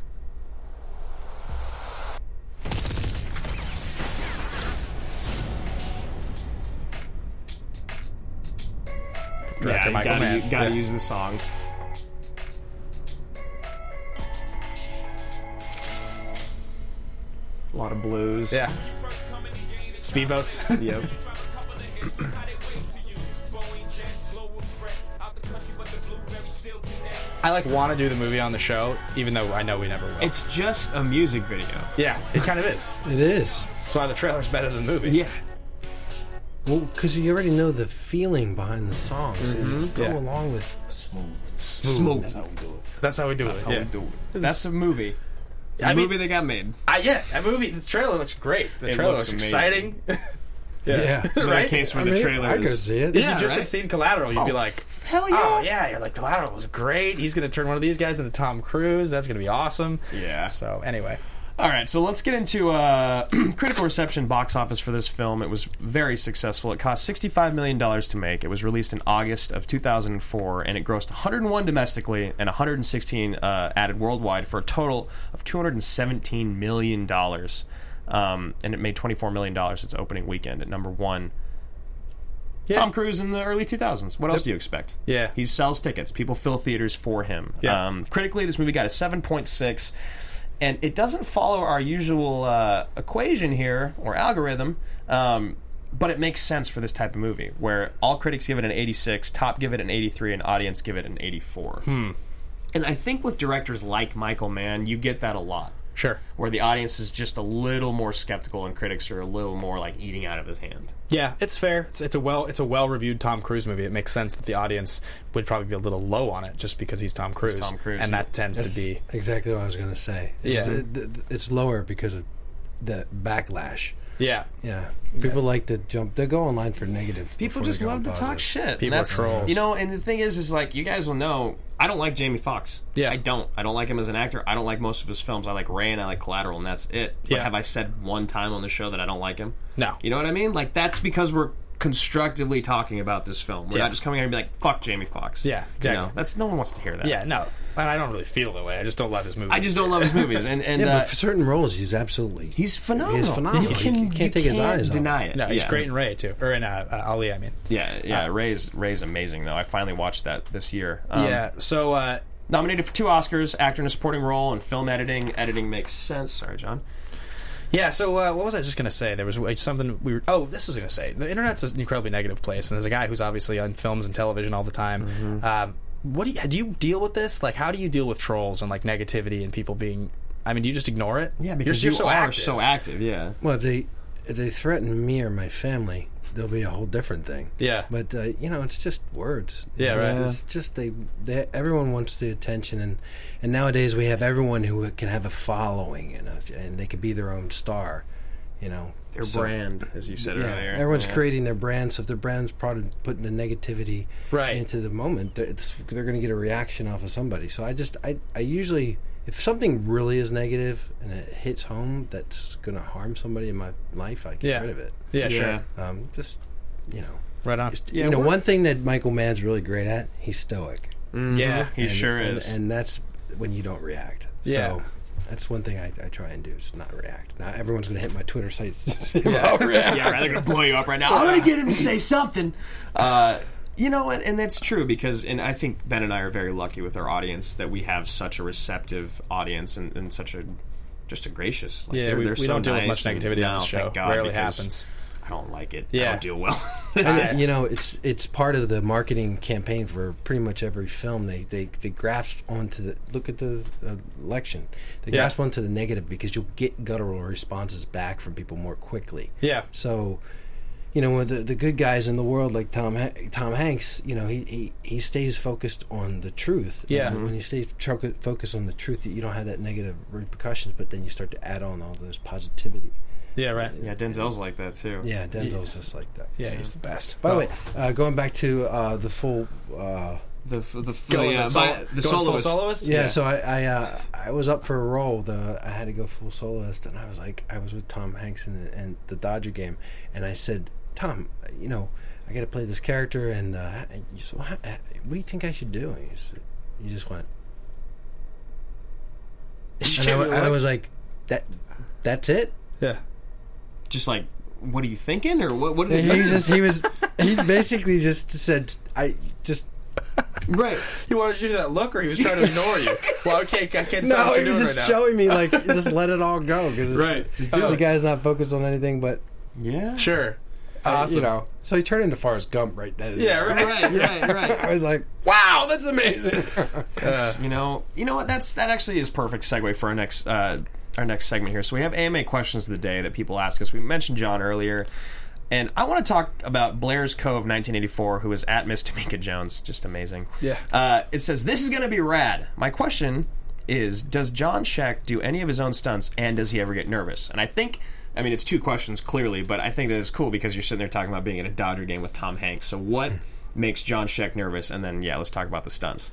A: Director
C: yeah, you
A: Michael
C: gotta,
A: Mann.
C: you gotta
A: Yeah.
C: use the song. A lot of blues.
A: Yeah. Speedboats.
C: Yep.
A: I like want to do the movie on the show, even though I know we never will.
C: It's just a music video.
A: yeah, it kind of is.
D: It is.
A: That's why the trailer's better than the movie.
C: Yeah.
D: Well, because you already know the feeling behind the songs, and you go
A: Yeah.
D: along with
A: Smooth.
C: That's
A: how we do it. That's how we do
C: That's
A: it.
C: how
A: yeah.
C: we do it. That's a movie. It's a
A: I mean-
C: movie that got made.
A: I, yeah, that movie. The trailer looks great. The
C: It
A: trailer
C: looks
A: looks,
C: amazing.
A: exciting.
D: Yeah.
C: It's another
A: Right?
C: case where
D: I
C: the
D: mean,
C: trailer
D: I could
C: is...
D: see it.
A: If
C: Yeah,
A: you just
C: right?
A: had seen Collateral, you'd be
C: Oh,
A: like,
C: hell yeah.
A: "Oh yeah!" You're like, "Collateral was great. He's going to turn one of these guys into Tom Cruise. That's going to be awesome."
C: Yeah.
A: So anyway,
C: All right, so let's get into uh, critical reception, box office for this film. It was very successful. It cost sixty-five million dollars to make. It was released in August of two thousand four, and it grossed one hundred one domestically and one hundred sixteen uh, added worldwide for a total of two hundred seventeen million dollars. Um, and it made twenty-four million dollars its opening weekend at number one.
A: Yeah.
C: Tom Cruise in the early two thousands. What else do you expect?
A: Yeah.
C: He sells tickets. People fill theaters for him.
A: Yeah.
C: Um, critically, this movie got a seven point six. And it doesn't follow our usual uh, equation here, or algorithm, um, but it makes sense for this type of movie, where all critics give it an eighty-six, top give it an eighty-three, and audience give it an eighty-four.
A: Hmm.
C: And I think with directors like Michael Mann, you get that a lot.
A: Sure.
C: Where the audience is just a little more skeptical and critics are a little more like eating out of his hand.
A: Yeah, it's fair. It's, it's a well it's a well reviewed Tom Cruise movie. It makes sense that the audience would probably be a little low on it just because he's Tom Cruise.
C: He's Tom Cruise,
A: and
C: yeah.
A: that tends
D: That's
A: to be
D: exactly what I was going to say. It's,
A: Yeah.
D: th- th- it's lower because of the backlash.
A: yeah.
D: Yeah, people like to jump. They go online for negative.
C: People
D: before they
C: just
D: go
C: love to
D: positive.
C: talk shit.
A: People
C: And
A: are trolls.
C: You know, and the thing is, is like, you guys will know, I don't like Jamie Foxx.
A: Yeah.
C: I don't. I don't like him as an actor. I don't like most of his films. I like Ray and I like Collateral, and that's it. But
A: Yeah.
C: have I said one time on the show that I don't like him?
A: No.
C: You know what I mean? Like, that's because we're constructively talking about this film. We're
A: Yeah.
C: not just coming here and be like, fuck Jamie Foxx.
A: Yeah,
C: You
A: exactly.
C: know, that's, no one wants to hear that.
A: Yeah, no. And I don't really feel that way. I just don't love his movies.
C: I just don't love his movies. And, and
D: Yeah,
C: uh,
D: but for certain roles, he's absolutely
C: he's phenomenal.
D: He's phenomenal.
C: You, can,
D: You can't
C: you
D: take his
C: can't
D: eyes off
C: deny
D: him.
C: it.
A: No, he's
C: Yeah.
A: great in Ray too, or in uh, uh, Ali. I mean,
C: Yeah, yeah.
A: Uh,
C: Ray's Ray's amazing though. I finally watched that this year. Um,
A: yeah. So uh,
C: Nominated for two Oscars, actor in a supporting role, and film editing. Editing makes sense. Sorry, John.
A: yeah. So uh, what was I just gonna say? There was uh, something we were. Oh, this was gonna say. The internet's an incredibly negative place, and as a guy who's obviously on films and television all the time,
C: Mm-hmm.
A: um, what do you, do you deal with this? Like, how do you deal with trolls and like negativity and people being? I mean, do you just ignore it?
C: Yeah, because
A: you're,
C: you
A: you're so
C: are
A: active.
C: so active. Yeah.
D: Well, if they if they threaten me or my family, there'll be a whole different thing.
A: Yeah.
D: But uh, you know, it's just words.
A: Yeah,
D: it's,
A: right.
D: It's just they, they. Everyone wants the attention, and and nowadays we have everyone who can have a following, you know, and they could be their own star. You know,
C: Their
D: So-
C: brand, as you said
D: Yeah,
C: earlier.
D: everyone's
C: Yeah.
D: creating their brand. So if their brand's probably putting the negativity
A: Right.
D: into the moment, they're, it's, they're going to get a reaction off of somebody. So I just, I, I usually, if something really is negative and it hits home, that's going to harm somebody in my life, I get
A: Yeah.
D: rid of it.
A: Yeah,
C: Yeah.
A: sure.
D: Um, just, you know,
A: Right on.
D: just,
C: Yeah,
D: you know,
C: we're-
D: one thing that Michael Mann's really great at, he's stoic.
C: Mhm.
A: Yeah,
C: he
D: And-
C: sure
D: and,
C: is.
D: and that's when you don't react.
A: Yeah.
D: So that's one thing I, I try and do is not react. Now everyone's going to hit my Twitter sites.
C: yeah, right. They're gonna blow you up right now. I'm gonna get him to say something. Uh, you know, and, and that's true because, and I think Ben and I are very lucky with our audience that we have such a receptive audience and, and such a just a gracious. Like,
A: Yeah,
C: they're,
A: we,
C: they're
A: we
C: so
A: don't deal
C: nice
A: with much
C: and-
A: negativity
C: no,
A: on this show.
C: thank God,
A: Rarely
C: because
A: happens.
C: I don't like it. I
A: Yeah.
C: don't deal well.
D: And, you know, it's it's part of the marketing campaign for pretty much every film. They they, they grasp onto the look at the uh, election. They
A: Yeah.
D: grasp onto the negative because you'll get guttural responses back from people more quickly.
A: Yeah.
D: So, you know, with the the good guys in the world like Tom Ha- Tom Hanks, you know, he, he, he stays focused on the truth.
A: Yeah.
D: And when you stay tro- focused on the truth, you don't have that negative repercussions. But then you start to add on all those positivity
A: Yeah, right.
C: Yeah, Denzel's like that too.
D: Yeah, Denzel's just like that.
A: Yeah, he's the best.
D: By the way, uh, going back to uh, the full. Uh,
C: The the
A: Going
C: yeah,
A: the sol-
C: by- the
A: going full
C: soloist.
A: soloist?
D: Yeah,
A: Yeah.
D: so I I, uh, I was up for a role. The I had to go full soloist, and I was like, I was with Tom Hanks in the, in the Dodger game, and I said, Tom, you know, I got to play this character, and uh, you so how, what do you think I should do? And he, said, he just went, and I, wa- I was like, that that's it.
A: Yeah.
C: Just like, what are you thinking, or what? What
D: He
C: did
D: was just he was he basically just said, I just.
C: right?
A: He wanted you to do that look, or he was trying to ignore you. Well, okay, I can't stop
D: No,
A: what
D: he
A: you're
D: was
A: doing
D: just
A: right now.
D: showing me like just let it all go because
A: Right. Just do
D: the
A: it.
D: guy's not focused on anything but
C: Yeah.
A: Sure.
D: uh,
A: Awesome.
D: you know. So he turned into Forrest Gump right then.
A: Yeah, right.
C: Right. Right. Right.
D: I was like, wow, that's amazing.
C: That's, you know, you know what? That's that actually is perfect segue for our next uh, our next segment here. So we have A M A questions of the day that people ask us. We mentioned John earlier, and I want to talk about Blair's Cove nineteen eighty-four, who is at Miss Tamika Jones. Just amazing.
A: Yeah.
C: Uh, it says this is going to be rad. My question is: does John Scheck do any of his own stunts, and does he ever get nervous? And I think. I mean, it's two questions, clearly, but I think that it's cool because you're sitting there talking about being at a Dodger game with Tom Hanks. So what makes John Scheck nervous? And then, yeah, let's talk about the stunts.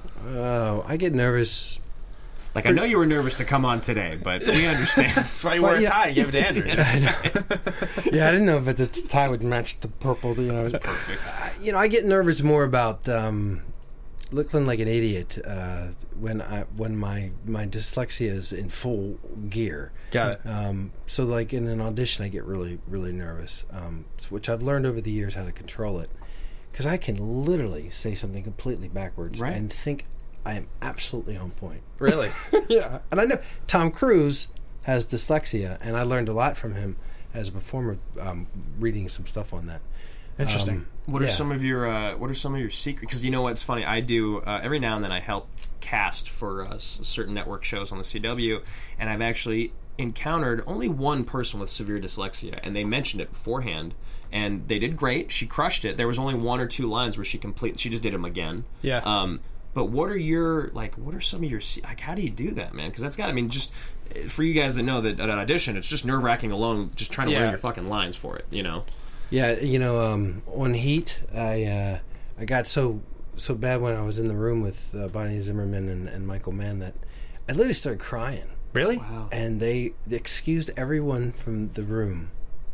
D: Oh, I get nervous.
C: Like, I know you were nervous to come on today, but we understand.
A: That's why you
D: Well,
A: wore a
D: yeah.
A: tie and gave it to Andrew.
D: Yeah, I didn't know if the tie would match the purple. You know, perfect. Uh, you know, I get nervous more about um, looking like an idiot uh, when I when my my dyslexia is in full gear.
A: Got it.
D: Um, so, like in an audition, I get really really nervous, um, which I've learned over the years how to control it, because I can literally say something completely backwards
C: Right.
D: and think I am absolutely on point.
A: Really?
D: Yeah, and I know Tom Cruise has dyslexia, and I learned a lot from him as a performer, um, reading some stuff on that.
A: Interesting.
D: Um,
C: What are
D: yeah.
C: some of your uh, What are some of your secrets? Because you know what's funny, I do uh, every now and then I help cast for uh, s- certain network shows on the C W, and I've actually encountered only one person with severe dyslexia, and they mentioned it beforehand, and they did great. She crushed it. There was only one or two lines where she complete. She just did them again.
A: Yeah.
C: Um, but what are your like? What are some of your se- like? How do you do that, man? Because that's got. I mean, just uh, for you guys that know that at an audition, it's just nerve wracking alone, just trying to
A: Yeah.
C: learn your fucking lines for it. You know.
D: Yeah, you know, um, on Heat, I uh, I got so so bad when I was in the room with uh, Bonnie Zimmerman and, and Michael Mann that I literally started crying.
A: Really?
C: Wow.
D: And they excused everyone from the room.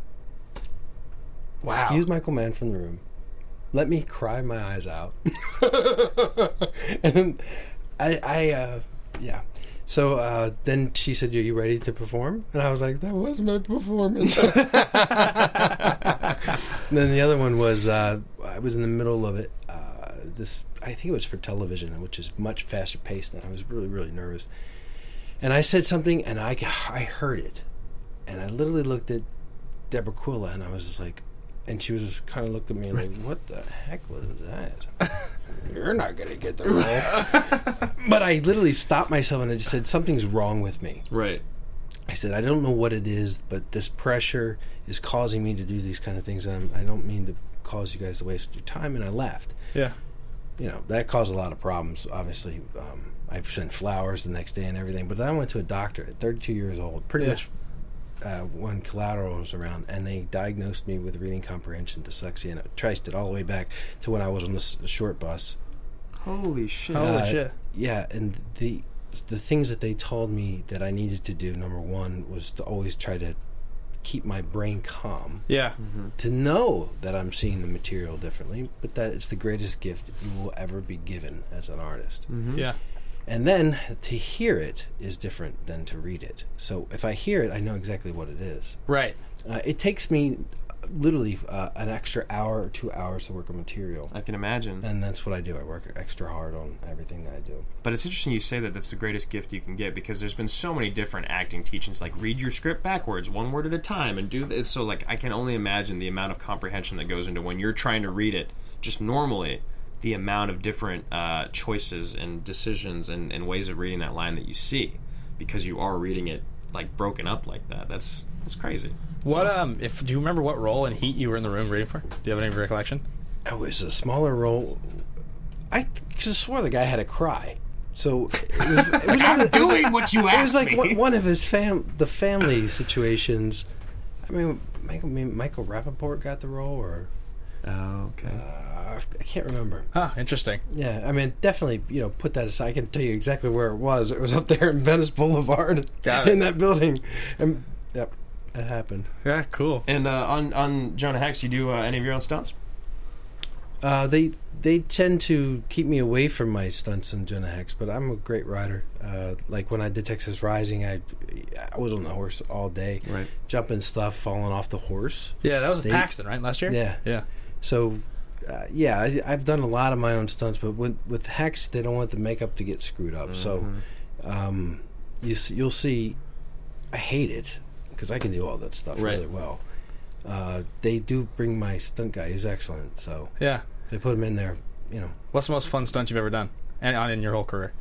A: Wow.
D: Excuse Michael Mann from the room. Let me cry my eyes out. And then I, I uh, yeah. So uh, then she said, "Are you ready to perform?" And I was like, "That was my performance." And then the other one was uh, I was in the middle of it. Uh, this I think it was for television, which is much faster paced, and I was really really nervous. And I said something, and I I heard it, and I literally looked at Deborah Quilla, and I was just like, and she was just kind of looked at me like, "What the heck was that? You're not gonna get the role." But I literally stopped myself and I just said, "Something's wrong with me."
C: Right.
D: I said, "I don't know what it is, but this pressure is causing me to do these kind of things, and I'm, I don't mean to cause you guys to waste your time." And I left.
A: Yeah.
D: You know, that caused a lot of problems. Obviously, um, I sent flowers the next day and everything. But then I went to a doctor at thirty-two years old, pretty
A: Yeah.
D: much uh, when Collateral was around, and they diagnosed me with reading comprehension dyslexia, and it traced it all the way back to when I was on the s- short bus.
C: Holy shit.
A: Holy
D: Uh,
A: shit.
D: Yeah, and the the things that they told me that I needed to do, number one, was to always try to keep my brain calm,
A: Yeah.
D: to know that I'm seeing the material differently, but that it's the greatest gift you will ever be given as an artist.
A: Yeah.
D: And then to hear it is different than to read it. So if I hear it, I know exactly what it is.
A: Right.
D: Uh, it takes me literally uh, an extra hour or two hours to work on material.
C: I can imagine.
D: And that's what I do. I work extra hard on everything that I do.
C: But it's interesting you say that that's the greatest gift you can get, because there's been so many different acting teachings, like read your script backwards, one word at a time, and do this. So, like, I can only imagine the amount of comprehension that goes into when you're trying to read it just normally, the amount of different uh, choices and decisions and, and ways of reading that line that you see, because you are reading it, like, broken up like that. That's that's crazy.
A: What um? If do you remember what role in Heat you were in the room reading for? Do you have any recollection?
D: It was a smaller role. I just swore the guy had to cry. So it was, it was
C: I'm
D: one of the-
C: doing what you
D: It was
C: asked
D: like
C: me.
D: one, one of his fam, the family situations. I mean, Michael, Michael Rappaport got the role, or
C: Oh, okay.
D: uh, I can't remember.
A: Huh, interesting.
D: Yeah, I mean, definitely, you know, put that aside. I can tell you exactly where it was. It was up there in Venice Boulevard,
A: Got it.
D: in that building, and yep, that happened.
A: Yeah, cool.
C: And uh, on on Jonah Hex, you do uh, any of your own stunts?
D: Uh, they they tend to keep me away from my stunts in Jonah Hex, but I'm a great rider. Uh, like when I did Texas Rising, I I was on the horse all day,
C: Right.
D: jumping stuff, falling off the horse.
A: Yeah, that was
D: They-
A: Paxton, right? Last year?
D: Yeah.
A: Yeah.
D: So, uh, yeah, I, I've done a lot of my own stunts, but with, with Hex, they don't want the makeup to get screwed up. So, um, you s- you'll see. I hate it because I can do all that stuff
C: Right.
D: really well. Uh, they do bring my stunt guy; he's excellent. So
A: Yeah.
D: they put him in there. You know,
A: What's the most fun stunt you've ever done? And on in your whole career?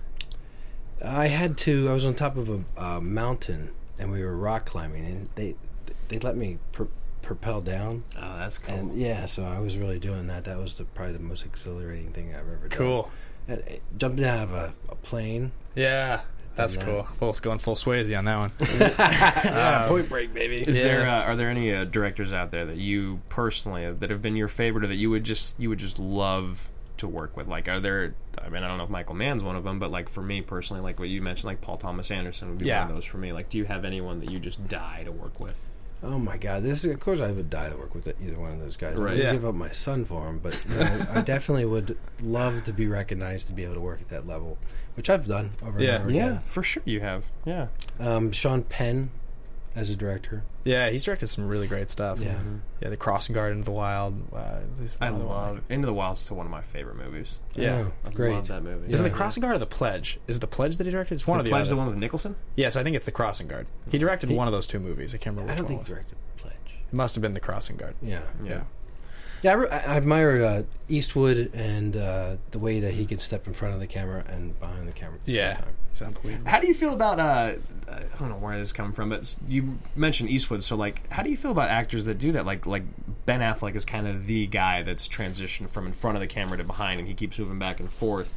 D: I had to. I was on top of a uh, mountain, and we were rock climbing, and they they let me pr- propel down.
C: Oh, that's cool.
D: And yeah, so I was really doing that. That was the, probably the most exhilarating thing I've ever done.
A: Cool.
D: And, uh, jumping out of a, a plane.
A: Yeah. That's
D: And, uh,
A: cool. Full, going full Swayze on that one.
D: Ah, point break, baby.
C: Is
A: Yeah.
C: there uh, are there any uh, directors out there that you personally that have been your favorite, or that you would just you would just love to work with? Like, are there? I mean, I don't know if Michael Mann's one of them, but like for me personally, like what you mentioned, like Paul Thomas Anderson would be
A: Yeah.
C: one of those for me. Like, do you have anyone that you just die to work with?
D: Oh my God! This is, of course I would die to work with either one of those guys.
C: Right.
D: I would
A: Yeah.
D: give up my son for him, but you know, I definitely would love to be recognized to be able to work at that level, which I've done over
A: Yeah.
D: and over
C: Yeah,
D: again.
C: for sure you have. Yeah,
D: Um, Sean Penn as a director.
A: Yeah, he's directed some really great stuff.
D: Yeah.
A: Yeah, The Crossing Guard, Into the Wild. Uh, there's
C: I
A: another one
C: love
A: like-
C: Into the Wild is still one of my favorite movies.
A: Yeah.
D: Oh,
C: I
D: great.
C: love that movie.
A: Is it
D: Yeah.
A: The Crossing Guard or The Pledge? Is it The Pledge that he directed? It's one
C: One
A: of
C: the
A: the
C: Pledge,
A: other.
C: the one with Nicholson.
A: Yeah, so I think it's The Crossing Guard. He directed
D: He-
A: one of those two movies. I can't remember
D: I
A: which
D: don't
A: one.
D: think
A: it
D: he
A: was.
D: directed Pledge.
A: It must have been The Crossing Guard.
D: Yeah.
A: Yeah.
D: Yeah, I, re- I admire uh, Eastwood and uh, the way that he can step in front of the camera and behind the camera. at the same
A: Yeah.
D: time.
A: He's unbelievable.
C: How do you feel about? Uh, I don't know where this is coming from, but you mentioned Eastwood. So, like, how do you feel about actors that do that? Like, like Ben Affleck is kind of the guy that's transitioned from in front of the camera to behind, and he keeps moving back and forth.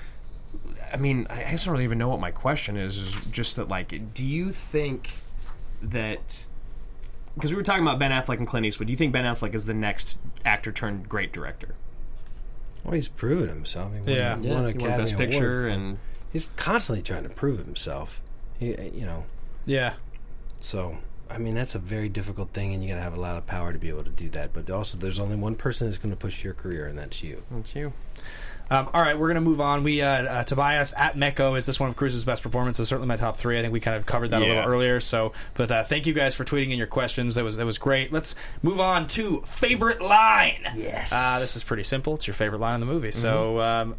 C: I mean, I guess I don't even know what my question is. Is just that, like, do you think that? Because we were talking about Ben Affleck and Clint Eastwood. Do you think Ben Affleck is the next actor turned great director?
D: Well, he's proven himself. He won,
A: Yeah.
D: he
C: Yeah,
D: won
C: he
D: an
C: won
D: Academy
C: Best
D: Award
C: Picture,
D: for-
C: and
D: he's constantly trying to prove himself. He, you know,
A: Yeah.
D: so I mean that's a very difficult thing, and you got to have a lot of power to be able to do that. But also, there's only one person that's going to push your career, and that's you.
C: that's you.
A: Um, all right, we're going to move on. We uh, uh, Tobias at Mecco, is this one of Cruz's best performances? Certainly my top three. I think we kind of covered that a
C: Yeah.
A: little earlier. So, but uh, thank you guys for tweeting in your questions. That was that was great. Let's move on to favorite line.
D: Yes.
A: Uh, this is pretty simple. It's your favorite line in the movie. So, um,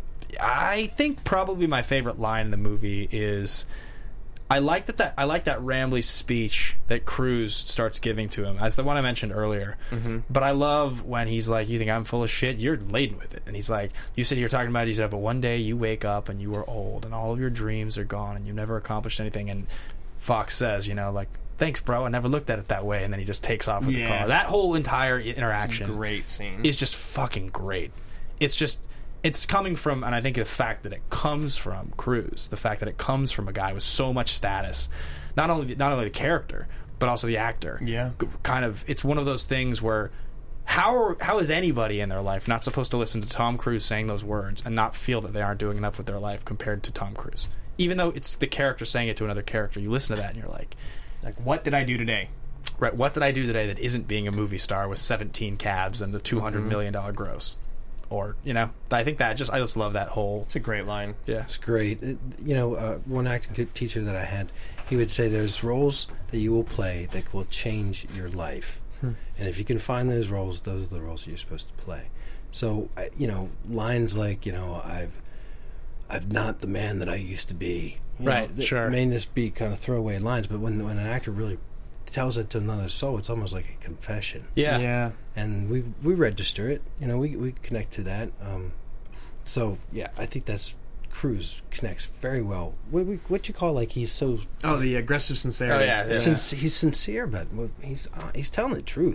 A: I think probably my favorite line in the movie is. I like that, that I like that Rambley speech that Cruz starts giving to him. That's the one I mentioned earlier. Mm-hmm. But I love when he's like, "You think I'm full of shit? You're laden with it." And he's like, "You sit here talking about it." He said, "But one day you wake up and you are old and all of your dreams are gone and you've never accomplished anything." And Fox says, "You know, like, thanks, bro. I never looked at it that way." And then he just takes off with
C: Yeah.
A: the car. That whole entire interaction
C: Great scene.
A: is just fucking great. It's just. It's coming from, and I think the fact that it comes from Cruz, the fact that it comes from a guy with so much status, not only not only the character, but also the actor.
C: Yeah.
A: Kind of, it's one of those things where how are, how is anybody in their life not supposed to listen to Tom Cruise saying those words and not feel that they aren't doing enough with their life compared to Tom Cruise? Even though it's the character saying it to another character, you listen to that and you're like,
C: Like, what did I do today?
A: right, what did I do today that isn't being a movie star with seventeen cabs and a two hundred million dollar gross? Or, you know, I think that just, I just love that whole,
C: It's a great line.
A: yeah.
D: It's great. It, you know, uh, one acting co- teacher that I had, he would say there's roles that you will play that will change your life.
C: Hmm.
D: And if you can find those roles, those are the roles that you're supposed to play. So, I- you know, lines like, you know, I've I've not the man that I used to be. You
A: Right,
D: know, that
A: sure.
D: may just be kind of throwaway lines, but when when an actor really tells it to another soul, it's almost like a confession.
A: Yeah.
C: Yeah.
D: And we we register it. You know, we we connect to that. Um, so yeah, I think that's Cruz connects very well. What we, what you call like he's so
C: Oh, the aggressive sincerity.
A: Oh, yeah, yeah.
D: sin- he's sincere, but he's uh, he's telling the truth.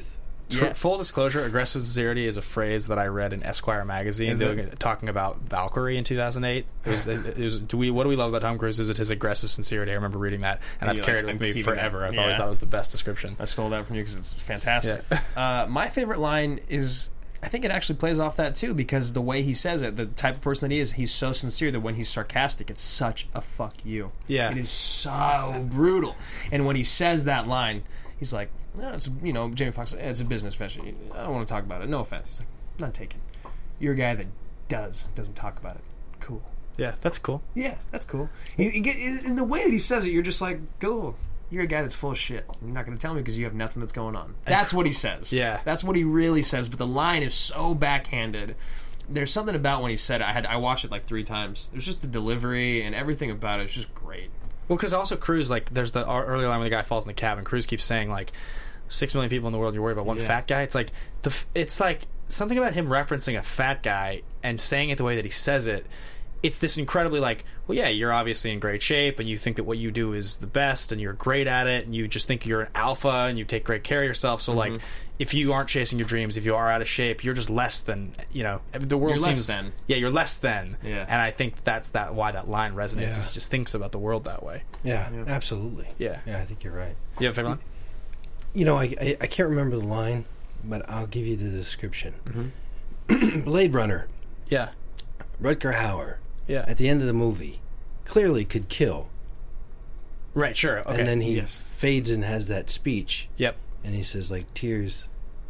A: Tr-
C: Yeah.
A: Full disclosure, aggressive sincerity is a phrase that I read in Esquire magazine
C: Is
A: doing,
C: it?
A: talking about Valkyrie in two thousand eight. It was, it was, do we, what do we love about Tom Cruise? Is it his aggressive sincerity? I remember reading that, and
C: And
A: I've
C: you're
A: carried
C: like,
A: it with
C: I'm
A: me
C: keeping
A: forever.
C: that.
A: I've
C: Yeah.
A: always thought it was the best description.
C: I stole that from you because it's fantastic.
A: Yeah.
C: uh, my favorite line is, I think it actually plays off that too, because the way he says it, the type of person that he is, he's so sincere that when he's sarcastic, it's such a fuck you.
A: Yeah.
C: It is so brutal. And when he says that line, he's like, no, it's, you know, Jamie Foxx, eh, it's a business venture. I don't want to talk about it. No offense. He's like, not taken. You're a guy that does, doesn't talk about it. Cool.
A: Yeah, that's cool.
C: Yeah, that's cool. He, he, get- in the way that he says it, you're just like, go. You're a guy that's full of shit. You're not going to tell me because you have nothing that's going on. That's what he says.
A: Yeah.
C: That's what he really says. But the line is so backhanded. There's something about when he said it. I had I watched it like three times. It was just the delivery and everything about it. It's just great.
A: Well, because also Cruise, like, there's the earlier line when the guy falls in the cab, and Cruise keeps saying, like, six million people in the world, you're worried about one
C: Yeah.
A: fat guy. It's like, the, f- it's like something about him referencing a fat guy and saying it the way that he says it. It's this incredibly like, well, yeah, you're obviously in great shape, and you think that what you do is the best, and you're great at it, and you just think you're an alpha, and you take great care of yourself. So,
C: Mm-hmm.
A: like, if you aren't chasing your dreams, if you are out of shape, you're just less than, you know, the world
C: You're less
A: seems.
C: than.
A: Yeah, you're less than.
C: Yeah.
A: And I think that's that why that line resonates.
D: Yeah.
A: Is he just thinks about the world that way.
D: Yeah, absolutely.
A: Yeah.
D: Yeah, I think you're right.
A: You have a favorite line?
D: You know, I, I I can't remember the line, but I'll give you the description. Mm-hmm. Blade Runner,
A: Yeah.
D: Rutger Hauer,
A: Yeah.
D: at the end of the movie, clearly could kill,
A: Right, sure. Okay.
D: and then he
C: Yes.
D: fades and has that speech,
A: Yep.
D: and he says like tears,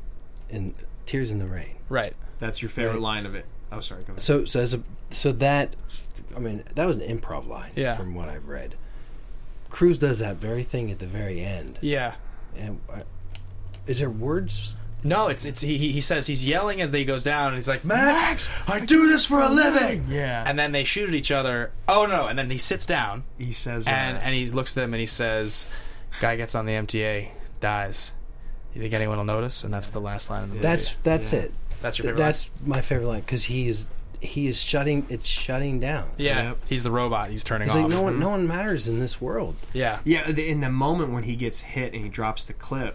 D: in tears in the rain.
A: Right.
C: That's your favorite
D: Right.
C: line of it. Oh, sorry. Go ahead.
D: So so as a so that, I mean, that was an improv line.
A: Yeah.
D: From what I've read, Cruise does that very thing at the very end.
A: Yeah.
D: And uh, is there words?
A: No, it's it's he he he says he's yelling as he goes down, and he's like, Max, I do this for a living.
C: Yeah.
A: And then they shoot at each other. Oh no! And then he sits down,
C: he says,
A: and
C: uh,
A: and he looks at them and he says, "Guy gets on the M T A, dies. You think anyone will notice?" And that's the last line of the movie.
D: That's that's
C: Yeah.
D: it.
A: That's your favorite
D: That's my favorite line because he is he is shutting. It's shutting down.
A: line? Yeah.
C: Yep.
A: He's the robot. He's turning
D: It's
A: off.
D: like no one no one matters in this world.
A: Yeah.
C: Yeah, the- in the moment when he gets hit and he drops the clip,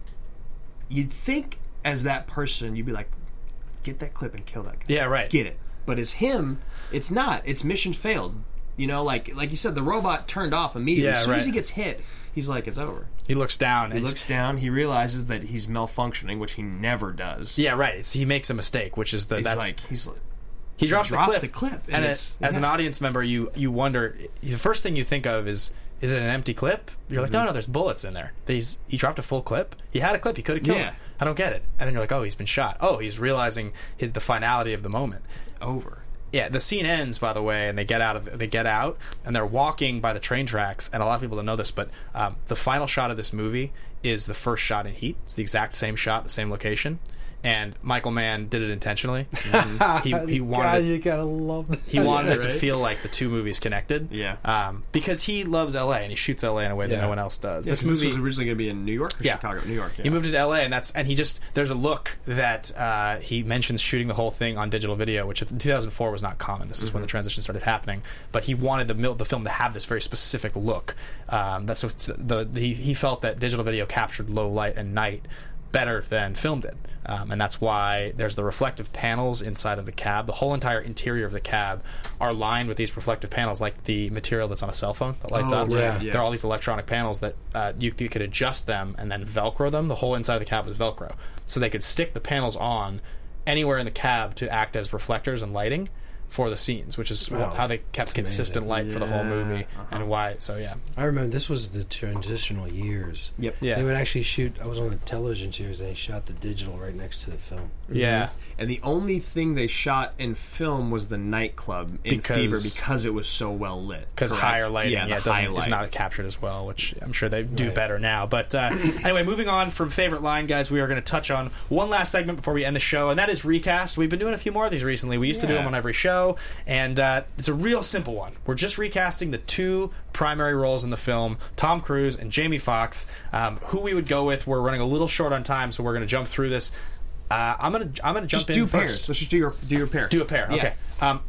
C: you'd think as that person, you'd be like, get that clip and kill that guy.
A: Yeah. Right.
C: Get it. But as him, it's not. It's mission failed. You know, like like you said, the robot turned off immediately.
A: Yeah,
C: as soon as
A: right.
C: he gets hit, he's like, it's over.
A: He looks down.
C: He
A: and
C: looks down, he realizes that he's malfunctioning, which he never does.
A: Yeah. Right. It's, he makes a mistake, which is the
C: He's
A: that's
C: like, he's like,
A: he drops,
C: drops
A: the
C: the
A: clip.
C: clip,
A: and,
C: and
A: it,
C: it's-
A: as an
C: yeah.
A: audience member, you you wonder. The first thing you think of is, is it an empty clip? You're like, no, no, there's bullets in there. He's he dropped a full clip. He had a clip. He could have killed
C: Yeah.
A: him. I don't get it. And then you're like, oh, he's been shot. Oh, he's realizing his the finality of the moment.
C: over.
A: Yeah, the scene ends, by the way, and they get out of they get out and they're walking by the train tracks. And a lot of people don't know this, but um, the final shot of this movie is the first shot in Heat. It's the exact same shot, the same location. And Michael Mann did it intentionally. he he wanted it,
D: you gotta love that.
A: he wanted it to
C: right?
A: feel like the two movies connected.
C: Yeah.
A: um, because he loves L A and he shoots L A in a way that
D: Yeah.
A: no one else does.
C: Yeah,
A: this
C: 'cause
A: movie
C: this was originally going to be in New York or
A: Yeah.
C: Chicago? New York, yeah.
A: He moved to L A, and that's and he just there's a look that uh, he mentions shooting the whole thing on digital video, which in two thousand four was not common. This is when the transition started happening. But he wanted the mil- the film to have this very specific look. Um, that's what the, the he, he felt that digital video captured low light and night better than film did. Um, and that's why there's the reflective panels inside of the cab. The whole entire interior of the cab are lined with these reflective panels, like the material that's on a cell phone that lights
C: Oh,
A: up.
C: right,
D: Yeah.
C: yeah.
A: There are all these electronic panels that uh, you, you could adjust them and then Velcro them. The whole inside of the cab was Velcro. So they could stick the panels on anywhere in the cab to act as reflectors and lighting for the scenes, which is
D: Wow.
A: how they kept consistent light for the whole
C: Yeah,
A: movie
C: uh-huh.
A: and why. So, yeah.
D: I remember this was the transitional years.
C: Yep.
A: Yeah.
D: They would actually shoot. I was on the television series, and they shot the digital right next to the film.
A: Yeah.
C: And the only thing they shot in film was the nightclub in
A: Because-
C: Fever because it was so well lit.
A: Because
C: Correct.
A: higher lighting,
C: yeah,
A: yeah,
C: the
A: it doesn't,
C: high
A: is
C: light.
A: not captured as well, which I'm sure they do
D: Right.
A: better now. But uh, anyway, moving on from favorite line, guys, we are going to touch on one last segment before we end the show, and that is recast. We've been doing a few more of these recently. We used to do
C: Yeah.
A: them on every show, and uh, it's a real simple one. We're just recasting the two primary roles in the film, Tom Cruise and Jamie Foxx. Um, who we would go with? We're running a little short on time, so we're going to jump through this. Uh, I'm gonna I'm gonna jump
C: Just
A: in
C: do
A: first.
C: pairs. Let's just do your do your pair.
A: Do a pair.
C: Yeah.
A: Okay. Um,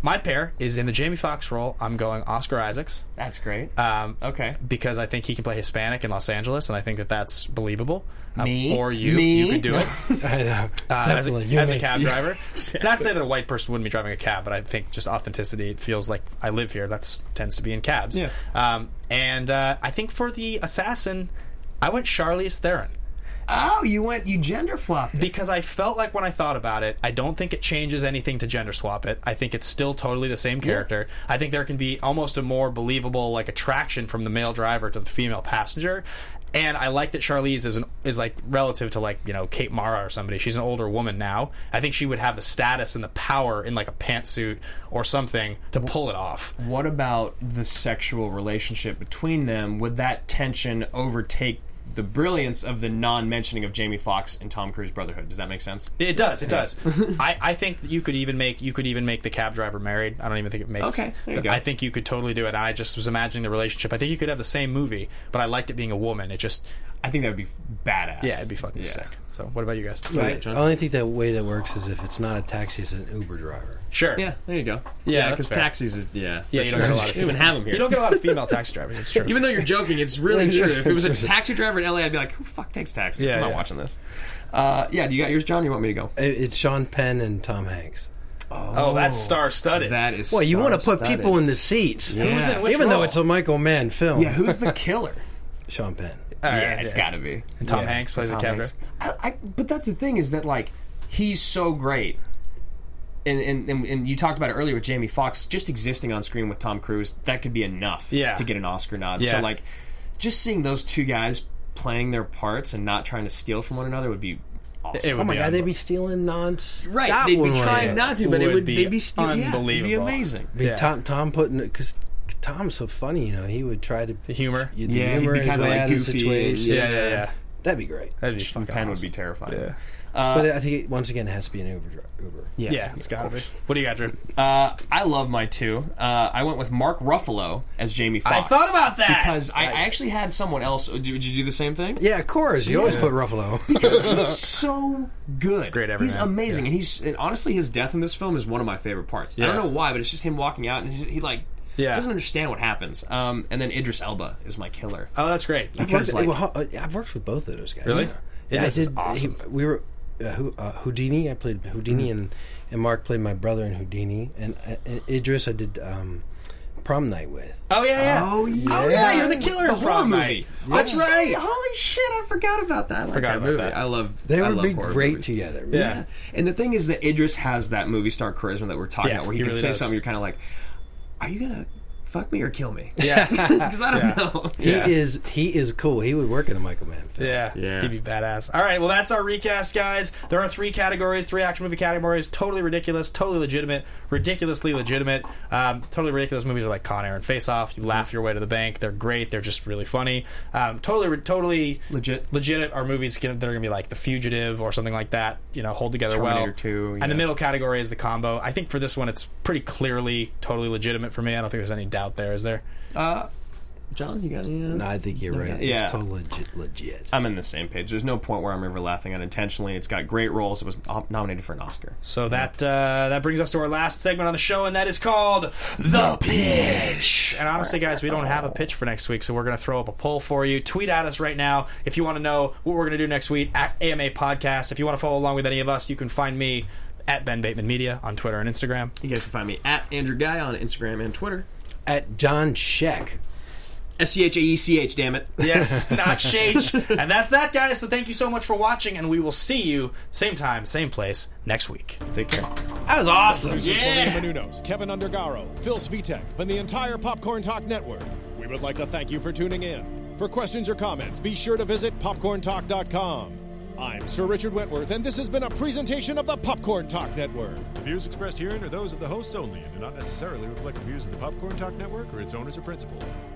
A: my pair is in the Jamie Foxx role. I'm going Oscar Isaacs.
C: That's great.
A: Um,
C: okay.
A: Because I think he can play Hispanic in Los Angeles, and I think that that's believable. Um,
C: Me?
A: or you,
C: Me?
A: you could do it.
D: I know.
A: Uh, as a,
D: Definitely. You
A: as
D: and
A: a
D: me.
A: cab driver.
C: Exactly.
A: Not to say that a white person wouldn't be driving a cab, but I think just authenticity, it feels like I live here. That's tends to be in cabs.
C: Yeah.
A: Um, and uh, I think for the assassin, I went Charlize Theron.
C: Oh, you went, you gender flopped it.
A: Because I felt like when I thought about it, I don't think it changes anything to gender swap it. I think it's still totally the same character. Yeah. I think there can be almost a more believable like attraction from the male driver to the female passenger. And I like that Charlize is an, is like relative to like, you know, Kate Mara or somebody. She's an older woman now. I think she would have the status and the power in like a pantsuit or something to pull it off.
C: What about the sexual relationship between them? Would that tension overtake the brilliance of the non-mentioning of Jamie Foxx and Tom Cruise Brotherhood? Does that make sense?
A: It does. It does. I, I think that you could even make you could even make the cab driver married. I don't even think it makes.
C: Okay, there you go.
A: I think you could totally do it. I just was imagining the relationship. I think you could have the same movie, but I liked it being a woman. It just.
C: I think that would be badass.
A: Yeah, it'd be fucking
C: Yeah.
A: sick. So, what about you guys?
D: Right. I only think that way that works is if it's not a taxi, it's an Uber driver.
A: Sure.
C: Yeah, there you go.
A: Yeah,
C: Yeah,
A: that's
C: because
A: fair.
C: taxis is yeah.
A: Yeah,
C: for
A: you don't
C: sure.
A: get a lot of
C: You don't even have them here.
A: You don't get a lot of female taxi drivers. It's true.
C: Even though you're joking, it's really true. If it was a taxi driver in L A, I'd be like, who the fuck takes taxis?
A: Yeah,
C: I'm not
A: yeah.
C: watching this. Uh, yeah, do you got yours, John? Or you want me to go?
D: It- It's Sean Penn and Tom Hanks.
A: Oh, that's star-studded.
C: That is.
D: Well, you want to put
C: star-studded.
D: people in the seats,
C: Yeah.
A: Who's in which
D: even though
A: role?
D: it's a Michael Mann film.
C: Yeah, who's the killer?
D: Sean Penn.
A: All right,
C: yeah, it's got to be.
A: And Tom
D: Yeah.
A: Hanks plays
C: Tom
A: the cab
C: Hanks.
A: driver.
C: I, I, but that's the thing is that like he's so great, and, and and and you talked about it earlier with Jamie Foxx. Just existing on screen with Tom Cruise, that could be enough
A: Yeah.
C: to get an Oscar nod.
A: Yeah.
C: So like, just seeing those two guys playing their parts and not trying to steal from one another would be awesome.
A: It would
D: Oh my
A: be
D: God, they'd
A: unbe-
D: be stealing non.
C: right,
D: Stop
C: they'd be
D: one
C: trying
D: way.
C: not to, but it
A: Would
C: would
A: be
C: they'd be stealing. Yeah, it'd be
A: unbelievable.
C: amazing.
D: Be
A: Yeah.
D: Tom Tom putting because Tom's so funny. You know, he would try to
A: The humor.
D: the
C: Yeah, he'd
D: humor
C: be
D: his
C: kinda
D: way
C: like
D: out of the
C: goofy and-
D: situation.
A: Yeah, yeah, yeah.
D: That'd be great.
A: That'd be
C: Sean
A: fucking
C: Penn would
A: awesome.
C: be terrifying.
A: Yeah.
C: Uh,
D: But I think it, once again it has to be an Uber. dri- Uber.
C: yeah,
A: Yeah, it's got to be. What do you got, Drew?
C: Uh, I love my two. Uh, I went with Mark Ruffalo as Jamie Foxx.
A: I thought about that!
C: because I, I actually had someone else. Did, did you do the same thing?
D: Yeah, of course. You always put Ruffalo.
C: Because he's so good. He's
A: great every
C: He's
A: man.
C: amazing, and he's and honestly his death in this film is one of my favorite parts. I
A: Yeah.
C: don't know why, but it's just him walking out and he's, he like
A: Yeah.
C: doesn't understand what happens. Um, and then Idris Elba is my killer.
A: Oh, that's great.
D: I've
C: Because,
D: worked,
C: like-
D: well, ho- uh, I've worked with both of those guys.
A: Really?
D: Yeah, I
A: Idris is
D: did.
A: awesome.
D: he- we were uh, Hu- uh, Houdini. I played Houdini, and, and Mark played my brother in Houdini, and, uh, and Idris I did um, Prom Night with.
A: Oh yeah, yeah.
C: Oh, yeah.
A: Oh yeah, you're the killer
C: The
A: in
C: horror
A: Prom
C: movie.
A: Night.
C: That's
A: That's
C: right.
A: right.
C: Holy shit! I forgot about that. I like
A: Forgot
C: that
A: about
C: movie.
A: that.
C: I love.
D: They
C: I
D: would
C: love
D: be
C: horror
D: great
C: movies.
D: together.
A: Yeah.
C: Yeah. And the thing is that Idris has that movie star charisma that we're talking
A: Yeah,
C: about, where he,
A: he
C: can
A: really
C: say
A: does.
C: something you're kind of like, are you gonna fuck me or kill me?
A: Yeah.
C: Because I don't
A: Yeah.
C: know.
D: He
A: Yeah.
D: is he is cool. He would work in a Michael Mann film.
A: Yeah,
C: Yeah.
A: he'd be badass. All right, well, that's our recast, guys. There are three categories, three action movie categories. Totally ridiculous, totally legitimate, ridiculously legitimate. Um, totally ridiculous movies are like Con Air and Face Off. You laugh your way to the bank. They're great. They're just really funny. Um, totally, totally
C: Legit.
A: Legit are movies that are going to be like The Fugitive or something like that. You know, hold together well.
C: Terminator two,
A: And
C: yeah.
A: the middle category is the combo. I think for this one, it's pretty clearly totally legitimate for me. I don't think there's any doubt there. Is there?
C: Uh, John, you got any? uh,
D: No, I think you're right.
C: Yeah.
D: It's totally legit. legit.
C: I'm in the same page. There's no point where I'm ever laughing unintentionally. It's got great roles. It was nom- nominated for an Oscar.
A: So that uh, that brings us to our last segment on the show, and that is called The Pitch. And honestly, guys, we don't have a pitch for next week, so we're going to throw up a poll for you. Tweet at us right now if you want to know what we're going to do next week at A M A Podcast. If you want to follow along with any of us, you can find me at Ben Bateman Media on Twitter and Instagram.
C: You guys can find me at Andrew Guy on Instagram and Twitter.
D: At John Sheck.
C: S C H A E C H, damn it.
A: Yes, not Shage. And that's that, guys. So thank you so much for watching, and we will see you same time, same place next week.
C: Take care.
A: That was awesome.
B: Producers Maria Menounos, Kevin Undergaro, Phil Svitek, and the entire Popcorn Talk Network. We would like to thank you for tuning in. For questions or comments, be sure to visit popcorn talk dot com. I'm Sir Richard Wentworth, and this has been a presentation of the Popcorn Talk Network.
J: The views expressed herein are those of the hosts only and do not necessarily reflect the views of the Popcorn Talk Network or its owners or principals.